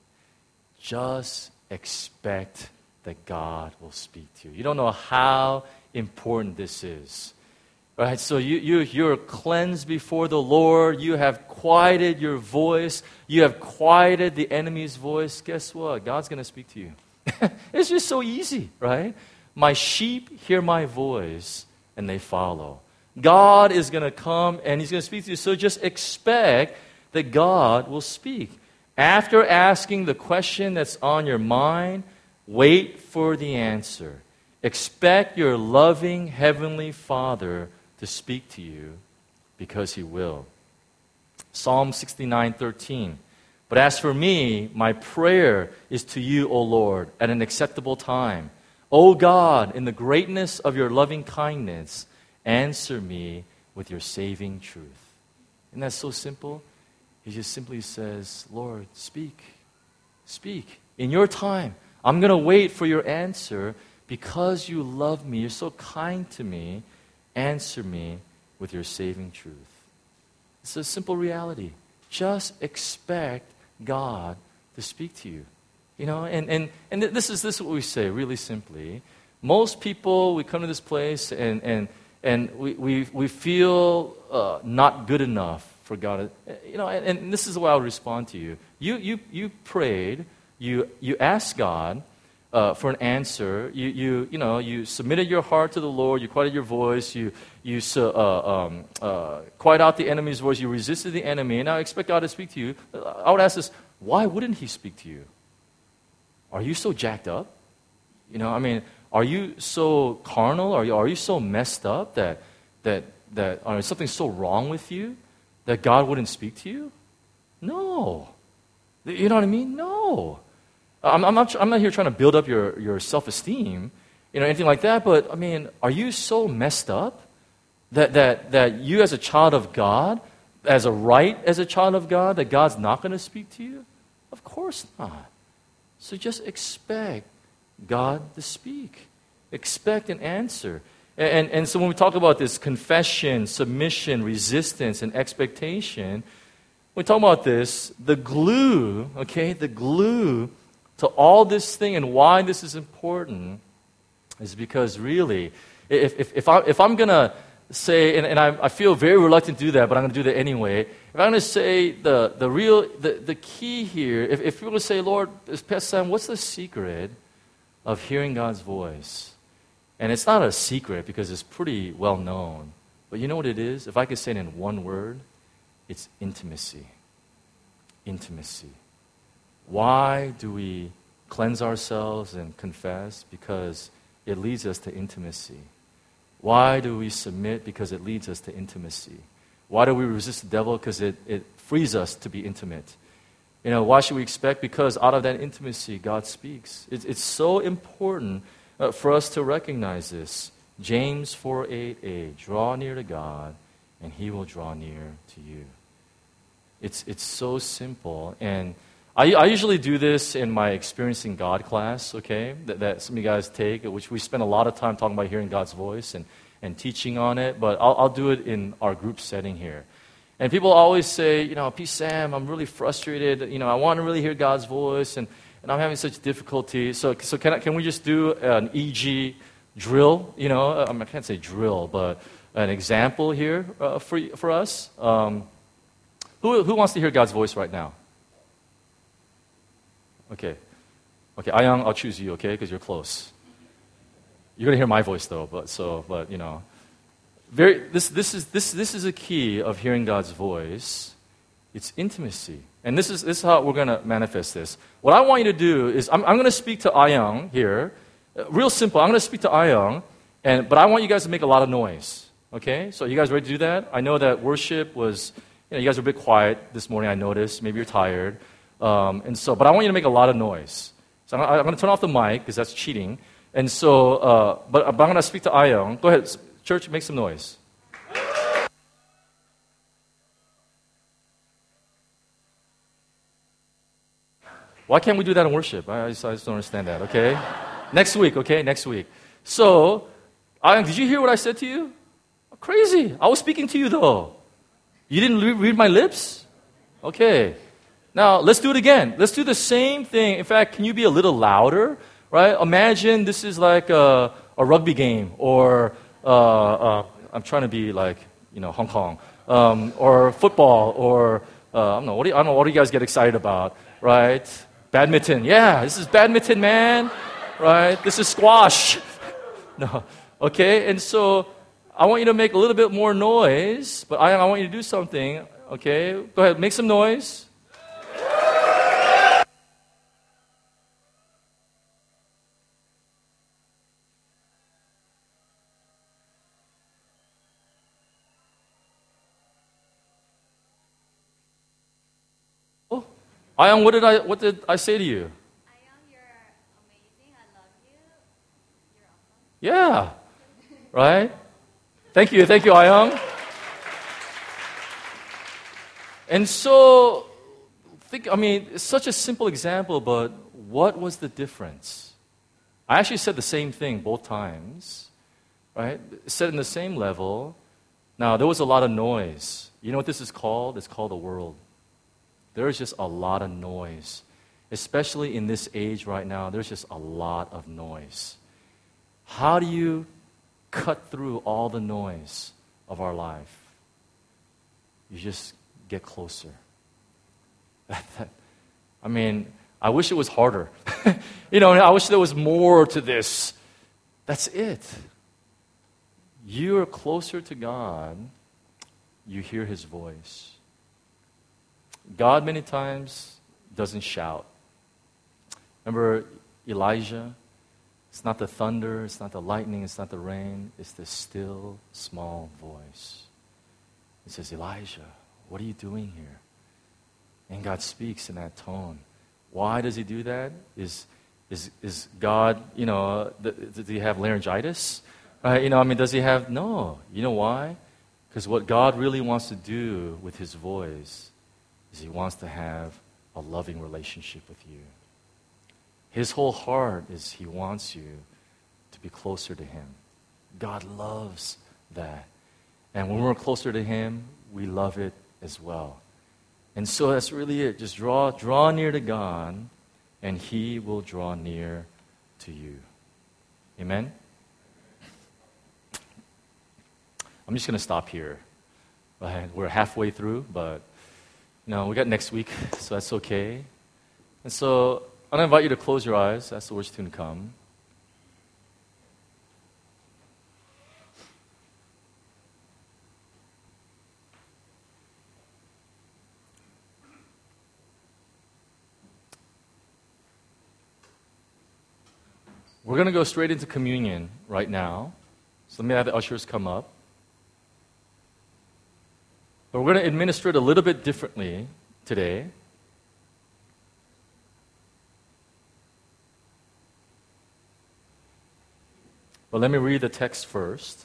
Just expect that God will speak to you. You don't know how important this is. Right, so you, you, you're cleansed before the Lord. You have quieted your voice. You have quieted the enemy's voice. Guess what? God's going to speak to you. It's just so easy, right? My sheep hear my voice and they follow. God is going to come and He's going to speak to you. So just expect that God will speak. After asking the question that's on your mind, wait for the answer. Expect your loving Heavenly Father to speak to you, because He will. Psalm sixty-nine thirteen. But as for me, my prayer is to you, O Lord, at an acceptable time. O God, in the greatness of your loving kindness, answer me with your saving truth. Isn't that so simple? He just simply says, Lord, speak. Speak. In your time. I'm going to wait for your answer because you love me. You're so kind to me. Answer me with your saving truth. It's a simple reality. Just expect God to speak to you. You know, and, and, and this is this is what we say, really simply. Most people, we come to this place and, and, and we, we, we feel uh, not good enough for God. You know, and, and this is the way I'll respond to you. You, you, you prayed, you, you asked God, Uh, for an answer. You, you, you know, you submitted your heart to the Lord. You quieted your voice. You, you uh, um, uh, quiet out the enemy's voice. You resisted the enemy. And now I expect God to speak to you. I would ask this, why wouldn't He speak to you? Are you so jacked up? You know, I mean, are you so carnal? Are you, are you so messed up that, that, that or is something so wrong with you that God wouldn't speak to you? No. You know what I mean? No. I'm, I'm, not, I'm not here trying to build up your, your self-esteem, you know, anything like that, but, I mean, are you so messed up that, that, that you as a child of God, as a right as a child of God, that God's not going to speak to you? Of course not. So just expect God to speak. Expect an answer. And, and, and so when we talk about this confession, submission, resistance, and expectation, when we talk about this, the glue, okay, the glue to all this thing and why this is important is because really, if, if, if, I, if I'm going to say, and, and I, I feel very reluctant to do that, but I'm going to do that anyway, if I'm going to say the, the real, the, the key here, if, if people say, Lord, Pastor Sam, what's the secret of hearing God's voice? And it's not a secret because it's pretty well known, but you know what it is? If I could say it in one word, it's intimacy. Intimacy. Why do we cleanse ourselves and confess? Because it leads us to intimacy. Why do we submit? Because it leads us to intimacy. Why do we resist the devil? Because it, it frees us to be intimate. You know, why should we expect? Because out of that intimacy, God speaks. It's, it's so important uh, for us to recognize this. James four eight a, draw near to God, and He will draw near to you. It's, it's so simple, and I, I usually do this in my Experiencing God class, okay, that, that some of you guys take, which we spend a lot of time talking about hearing God's voice and, and teaching on it, but I'll, I'll do it in our group setting here. And people always say, you know, P. Sam, I'm really frustrated, you know, I want to really hear God's voice, and, and I'm having such difficulty. So, so can, I, can we just do an E G drill? You know, I, mean, I can't say drill, but an example here uh, for, for us. Um, who, who wants to hear God's voice right now? Okay. Okay, Ayang, I'll choose you, okay, because you're close. You're going to hear my voice, though, but so, but, you know. Very, this, this, is, this, this is a key of hearing God's voice. It's intimacy. And this is, this is how we're going to manifest this. What I want you to do is, I'm, I'm going to speak to Ayang here. Uh, real simple. I'm going to speak to Ayang, and, but I want you guys to make a lot of noise. Okay? So you guys ready to do that? I know that worship was, you know, you guys were a bit quiet this morning, I noticed. Maybe you're tired. Um, and so, but I want you to make a lot of noise. So I'm, I'm going to turn off the mic, because that's cheating. And so, uh, but, but I'm going to speak to Ayang. Go ahead, church, make some noise. Why can't we do that in worship? I just, I just don't understand that, okay? Next week, okay? Next week. So, Ayang, did you hear what I said to you? Crazy. I was speaking to you, though. You didn't re- read my lips? Okay. Now, let's do it again. Let's do the same thing. In fact, can you be a little louder? Right? Imagine this is like a, a rugby game, or uh, uh, I'm trying to be like, you know, Hong Kong, um, or football, or uh, I don't know. What do you, I don't know. What do you guys get excited about? Right? Badminton. Yeah, this is badminton, man. Right? This is squash. No. Okay. And so I want you to make a little bit more noise, but I, I want you to do something. Okay. Go ahead. Make some noise. Ayang, what did I what did I say to you? Ayang, you're amazing. I love you. You're awesome. Yeah. Right? Thank you. Thank you, Ayang. And so, think, I mean, it's such a simple example, but what was the difference? I actually said the same thing both times, right? Said in the same level. Now, there was a lot of noise. You know what this is called? It's called the world. There's just a lot of noise. Especially in this age right now, there's just a lot of noise. How do you cut through all the noise of our life? You just get closer. I mean, I wish it was harder. You know, I wish there was more to this. That's it. You're closer to God, you hear His voice. God many times doesn't shout. Remember Elijah? It's not the thunder, it's not the lightning, it's not the rain, it's the still, small voice. He says, Elijah, what are you doing here? And God speaks in that tone. Why does He do that? Is is is God, you know, does He have laryngitis? Right? You know, I mean, does He have, no. You know why? Because what God really wants to do with His voice is He wants to have a loving relationship with you. His whole heart is He wants you to be closer to Him. God loves that. And when we're closer to Him, we love it as well. And so that's really it. Just draw, draw near to God, and He will draw near to you. Amen? I'm just going to stop here. Right? We're halfway through, but no, we got next week, so that's okay. And so I'm going to invite you to close your eyes. That's the worship team to come. We're going to go straight into communion right now. So let me have the ushers come up. But we're going to administer it a little bit differently today. But let me read the text first.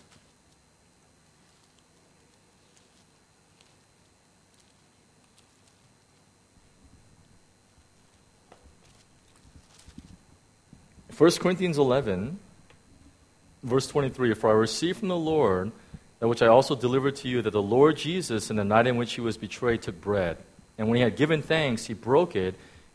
First Corinthians eleven, verse twenty-three, For I received from the Lord that which I also delivered to you, that the Lord Jesus, in the night in which He was betrayed, took bread. And when He had given thanks, He broke it,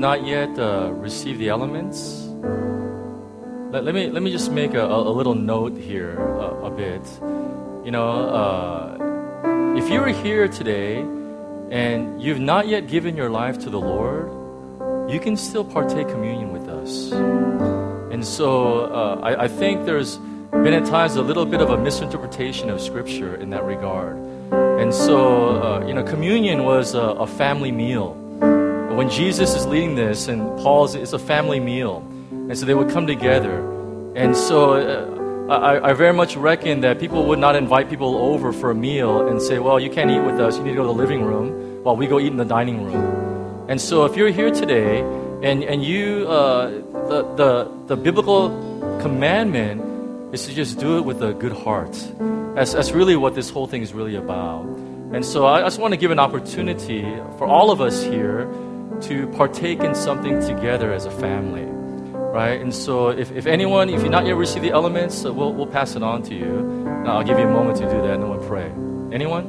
not yet uh, received the elements, let, let me let me just make a, a little note here a, a bit. You know, uh, if you are here today and you've not yet given your life to the Lord, you can still partake communion with us. And so uh, I, I think there's been at times a little bit of a misinterpretation of Scripture in that regard. And so, uh, you know, communion was a, a family meal. When Jesus is leading this, and Paul's, it's a family meal. And so they would come together. And so uh, I, I very much reckon that people would not invite people over for a meal and say, well, you can't eat with us, you need to go to the living room while we go eat in the dining room. And so if you're here today, and, and you, uh, the, the, the biblical commandment is to just do it with a good heart. That's, that's really what this whole thing is really about. And so I just want to give an opportunity for all of us here to partake in something together as a family, right? And so if, if anyone, if you're not yet received the elements, uh, we'll, we'll pass it on to you. And I'll give you a moment to do that and then we'll pray. Anyone?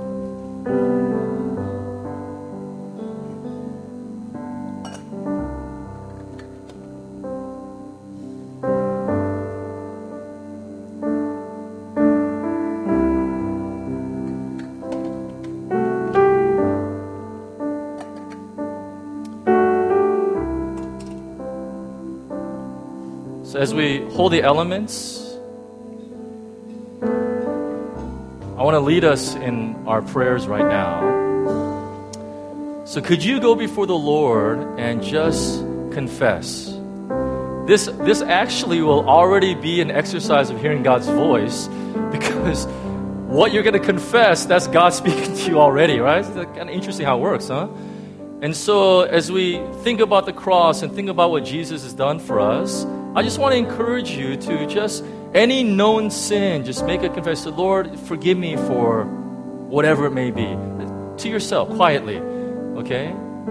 So as we hold the elements, I want to lead us in our prayers right now. So could you go before the Lord and just confess? This, this actually will already be an exercise of hearing God's voice, because what you're going to confess, that's God speaking to you already, right? It's kind of interesting how it works, huh? And so as we think about the cross and think about what Jesus has done for us, I just want to encourage you to just, any known sin, just make a confession. Lord, forgive me for whatever it may be. To yourself, quietly, okay?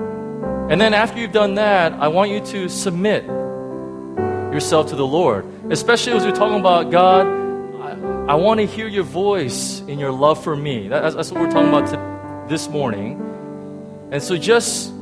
And then after you've done that, I want you to submit yourself to the Lord. Especially as we're talking about God, I, I want to hear your voice in your love for me. That, that's what we're talking about to, this morning. And so just,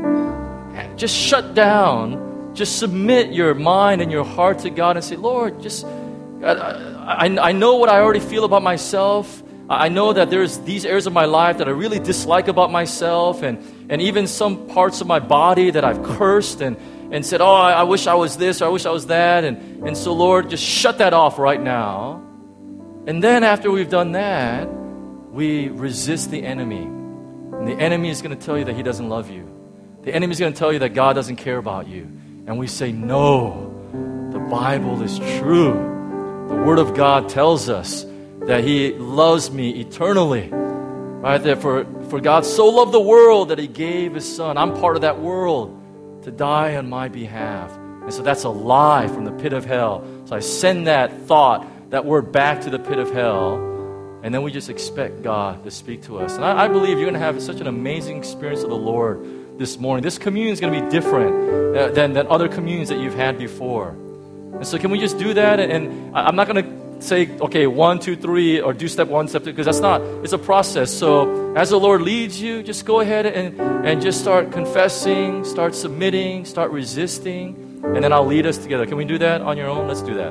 just shut down. Just submit your mind and your heart to God and say, Lord, just, God, I, I, I know what I already feel about myself. I know that there's these areas of my life that I really dislike about myself, and, and even some parts of my body that I've cursed and, and said, oh, I, I wish I was this, or I wish I was that. And, and so, Lord, just shut that off right now. And then after we've done that, we resist the enemy. And the enemy is going to tell you that he doesn't love you. The enemy is going to tell you that God doesn't care about you. And we say, no, the Bible is true. The Word of God tells us that He loves me eternally. Right? That for, for God so loved the world that He gave His Son. I'm part of that world, to die on my behalf. And so that's a lie from the pit of hell. So I send that thought, that word back to the pit of hell. And then we just expect God to speak to us. And I, I believe you're going to have such an amazing experience of the Lord this morning. This communion is going to be different uh, than, than other communions that you've had before. And so can we just do that? And, and I'm not going to say, okay, one, two, three, or do step one, step two, because that's not, it's a process. So as the Lord leads you, just go ahead and, and just start confessing, start submitting, start resisting, and then I'll lead us together. Can we do that on your own? Let's do that.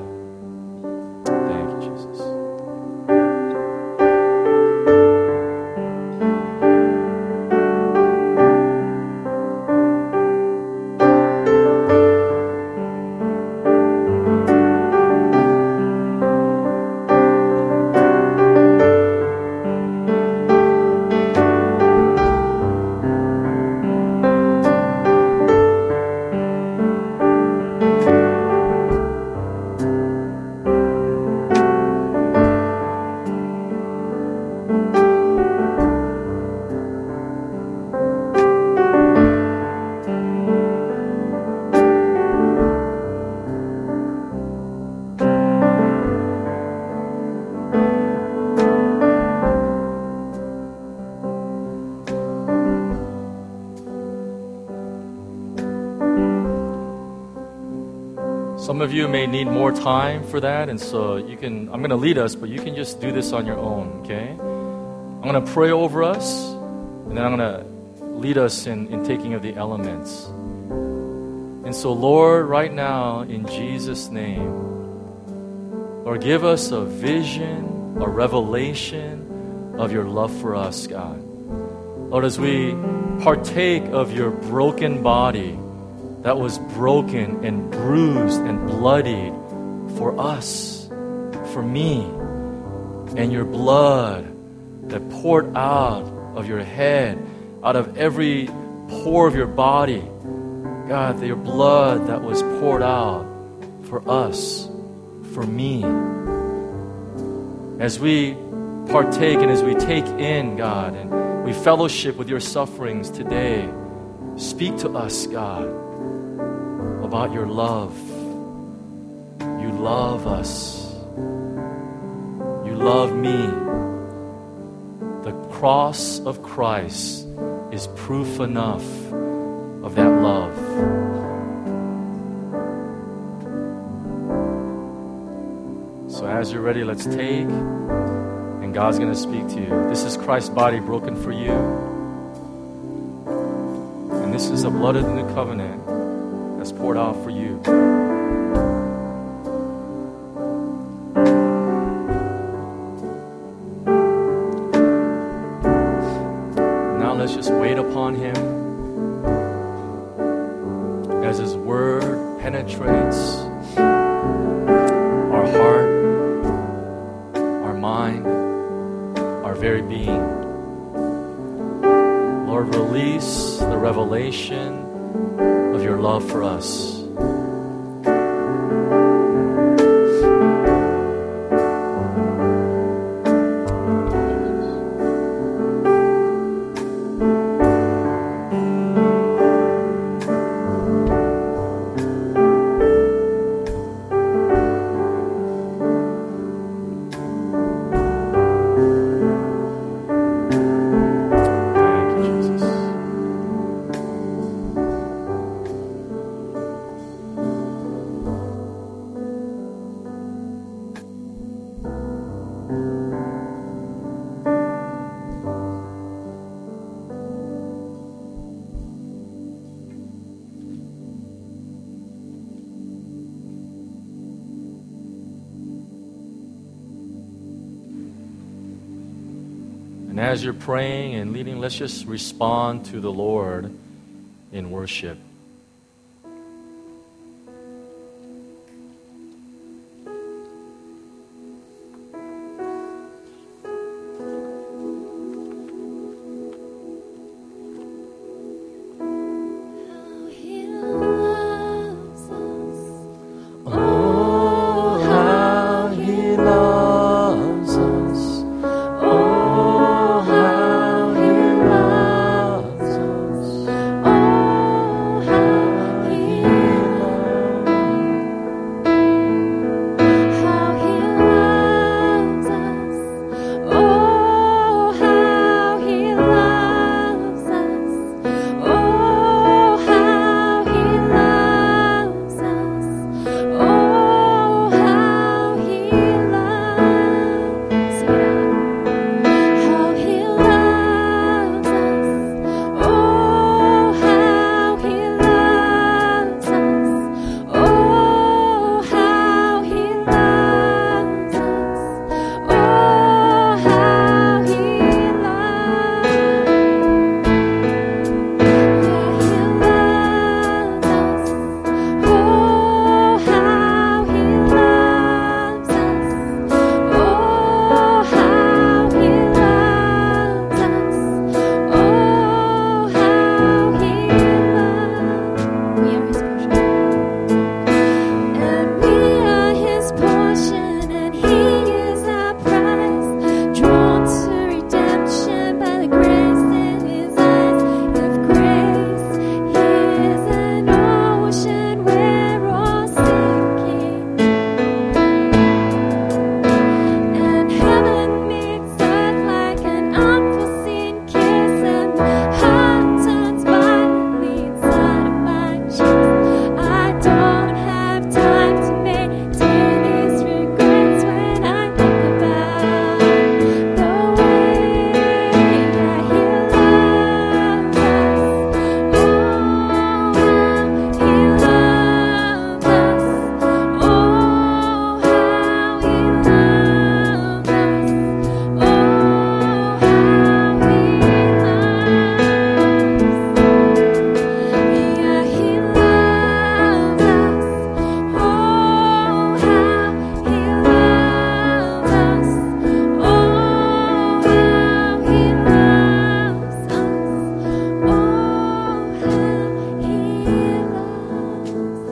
Thank you, Jesus. Some of you may need more time for that, and so you can, I'm going to lead us, but you can just do this on your own, okay? I'm going to pray over us, and then I'm going to lead us in, in taking of the elements. And so, Lord, right now, in Jesus' name, Lord, give us a vision, a revelation of your love for us, God. Lord, as we partake of your broken body that was broken and bruised and bloodied for us, for me, and your blood that poured out of your head, out of every pore of your body, God, your blood that was poured out for us, for me. As we partake and as we take in, God, and we fellowship with your sufferings today, speak to us, God, about your love. You love us. You love me. The cross of Christ is proof enough of that love. So as you're ready, let's take, and God's going to speak to you. This is Christ's body broken for you. And this is the blood of the new covenant that's poured out for you. Now let's just wait upon Him as His word penetrates our heart, our mind, our very being. Lord, release the revelation of your love for us. And as you're praying and leading, let's just respond to the Lord in worship. Oh,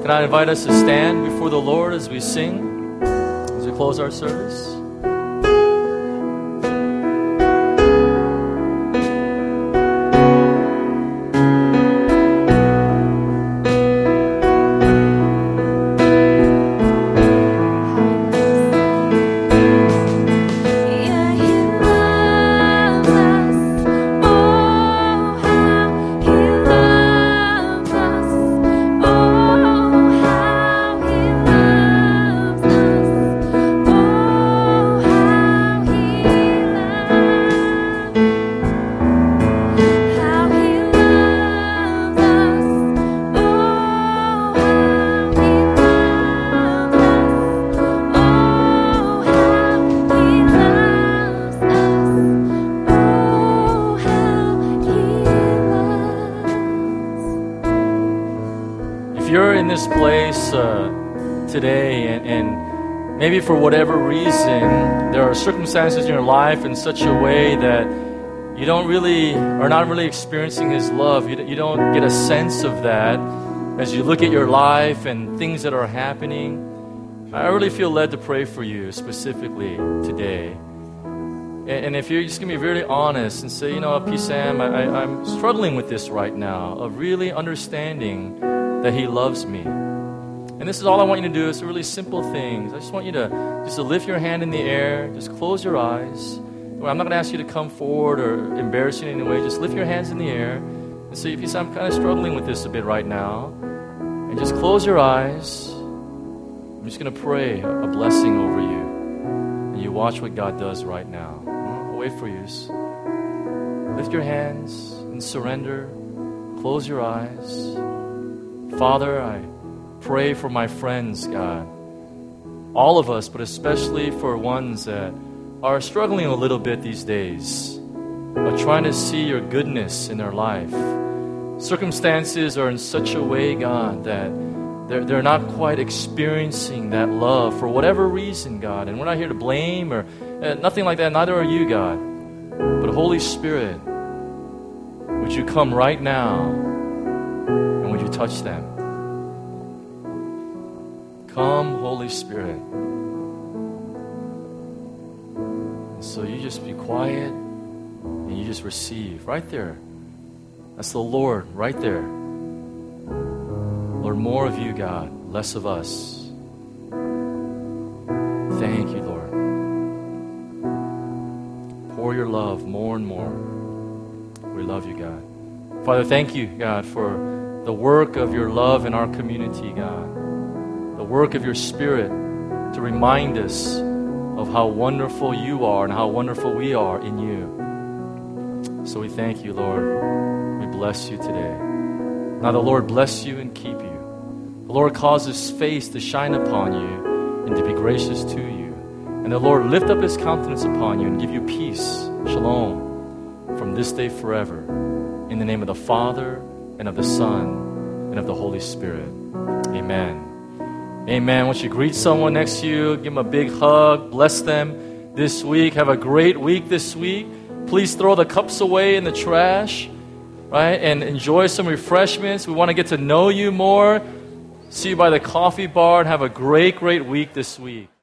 Can I invite us to stand before the Lord as we sing, as we close our service? This place uh, today, and, and maybe for whatever reason there are circumstances in your life in such a way that you don't really are not really experiencing His love. You, you don't get a sense of that as you look at your life and things that are happening. I really feel led to pray for you specifically today. And, and if you're just going to be really honest and say, you know, P. Sam, I, I, I'm struggling with this right now, of really understanding that He loves me. And this is all I want you to do. It's really simple things. I just want you to just to lift your hand in the air, just close your eyes. I'm not going to ask you to come forward or embarrass you in any way. Just lift your hands in the air and say, if you say, I'm kind of struggling with this a bit right now. And just close your eyes. I'm just going to pray a blessing over you. And you watch what God does right now. I'll wait for you. Lift your hands and surrender. Close your eyes. Father, I pray for my friends, God. All of us, but especially for ones that are struggling a little bit these days, but trying to see your goodness in their life. Circumstances are in such a way, God, that they're, they're not quite experiencing that love for whatever reason, God. And we're not here to blame or uh, nothing like that. Neither are you, God. But Holy Spirit, would you come right now and would you touch them? Come, Holy Spirit. And so you just be quiet and you just receive right there. That's the Lord right there. Lord, more of you, God, less of us. Thank you, Lord. Pour your love more and more. We love you, God. Father, thank you, God, for the work of your love in our community, God. The work of your Spirit to remind us of how wonderful you are and how wonderful we are in you. So we thank you, Lord. We bless you today. Now the Lord bless you and keep you. The Lord cause His face to shine upon you and to be gracious to you. And the Lord lift up His countenance upon you and give you peace, shalom, from this day forever. In the name of the Father, and of the Son, and of the Holy Spirit. Amen. Amen. Once you greet someone next to you, give them a big hug, bless them this week. Have a great week this week. Please throw the cups away in the trash, right? And enjoy some refreshments. We want to get to know you more. See you by the coffee bar and have a great, great week this week.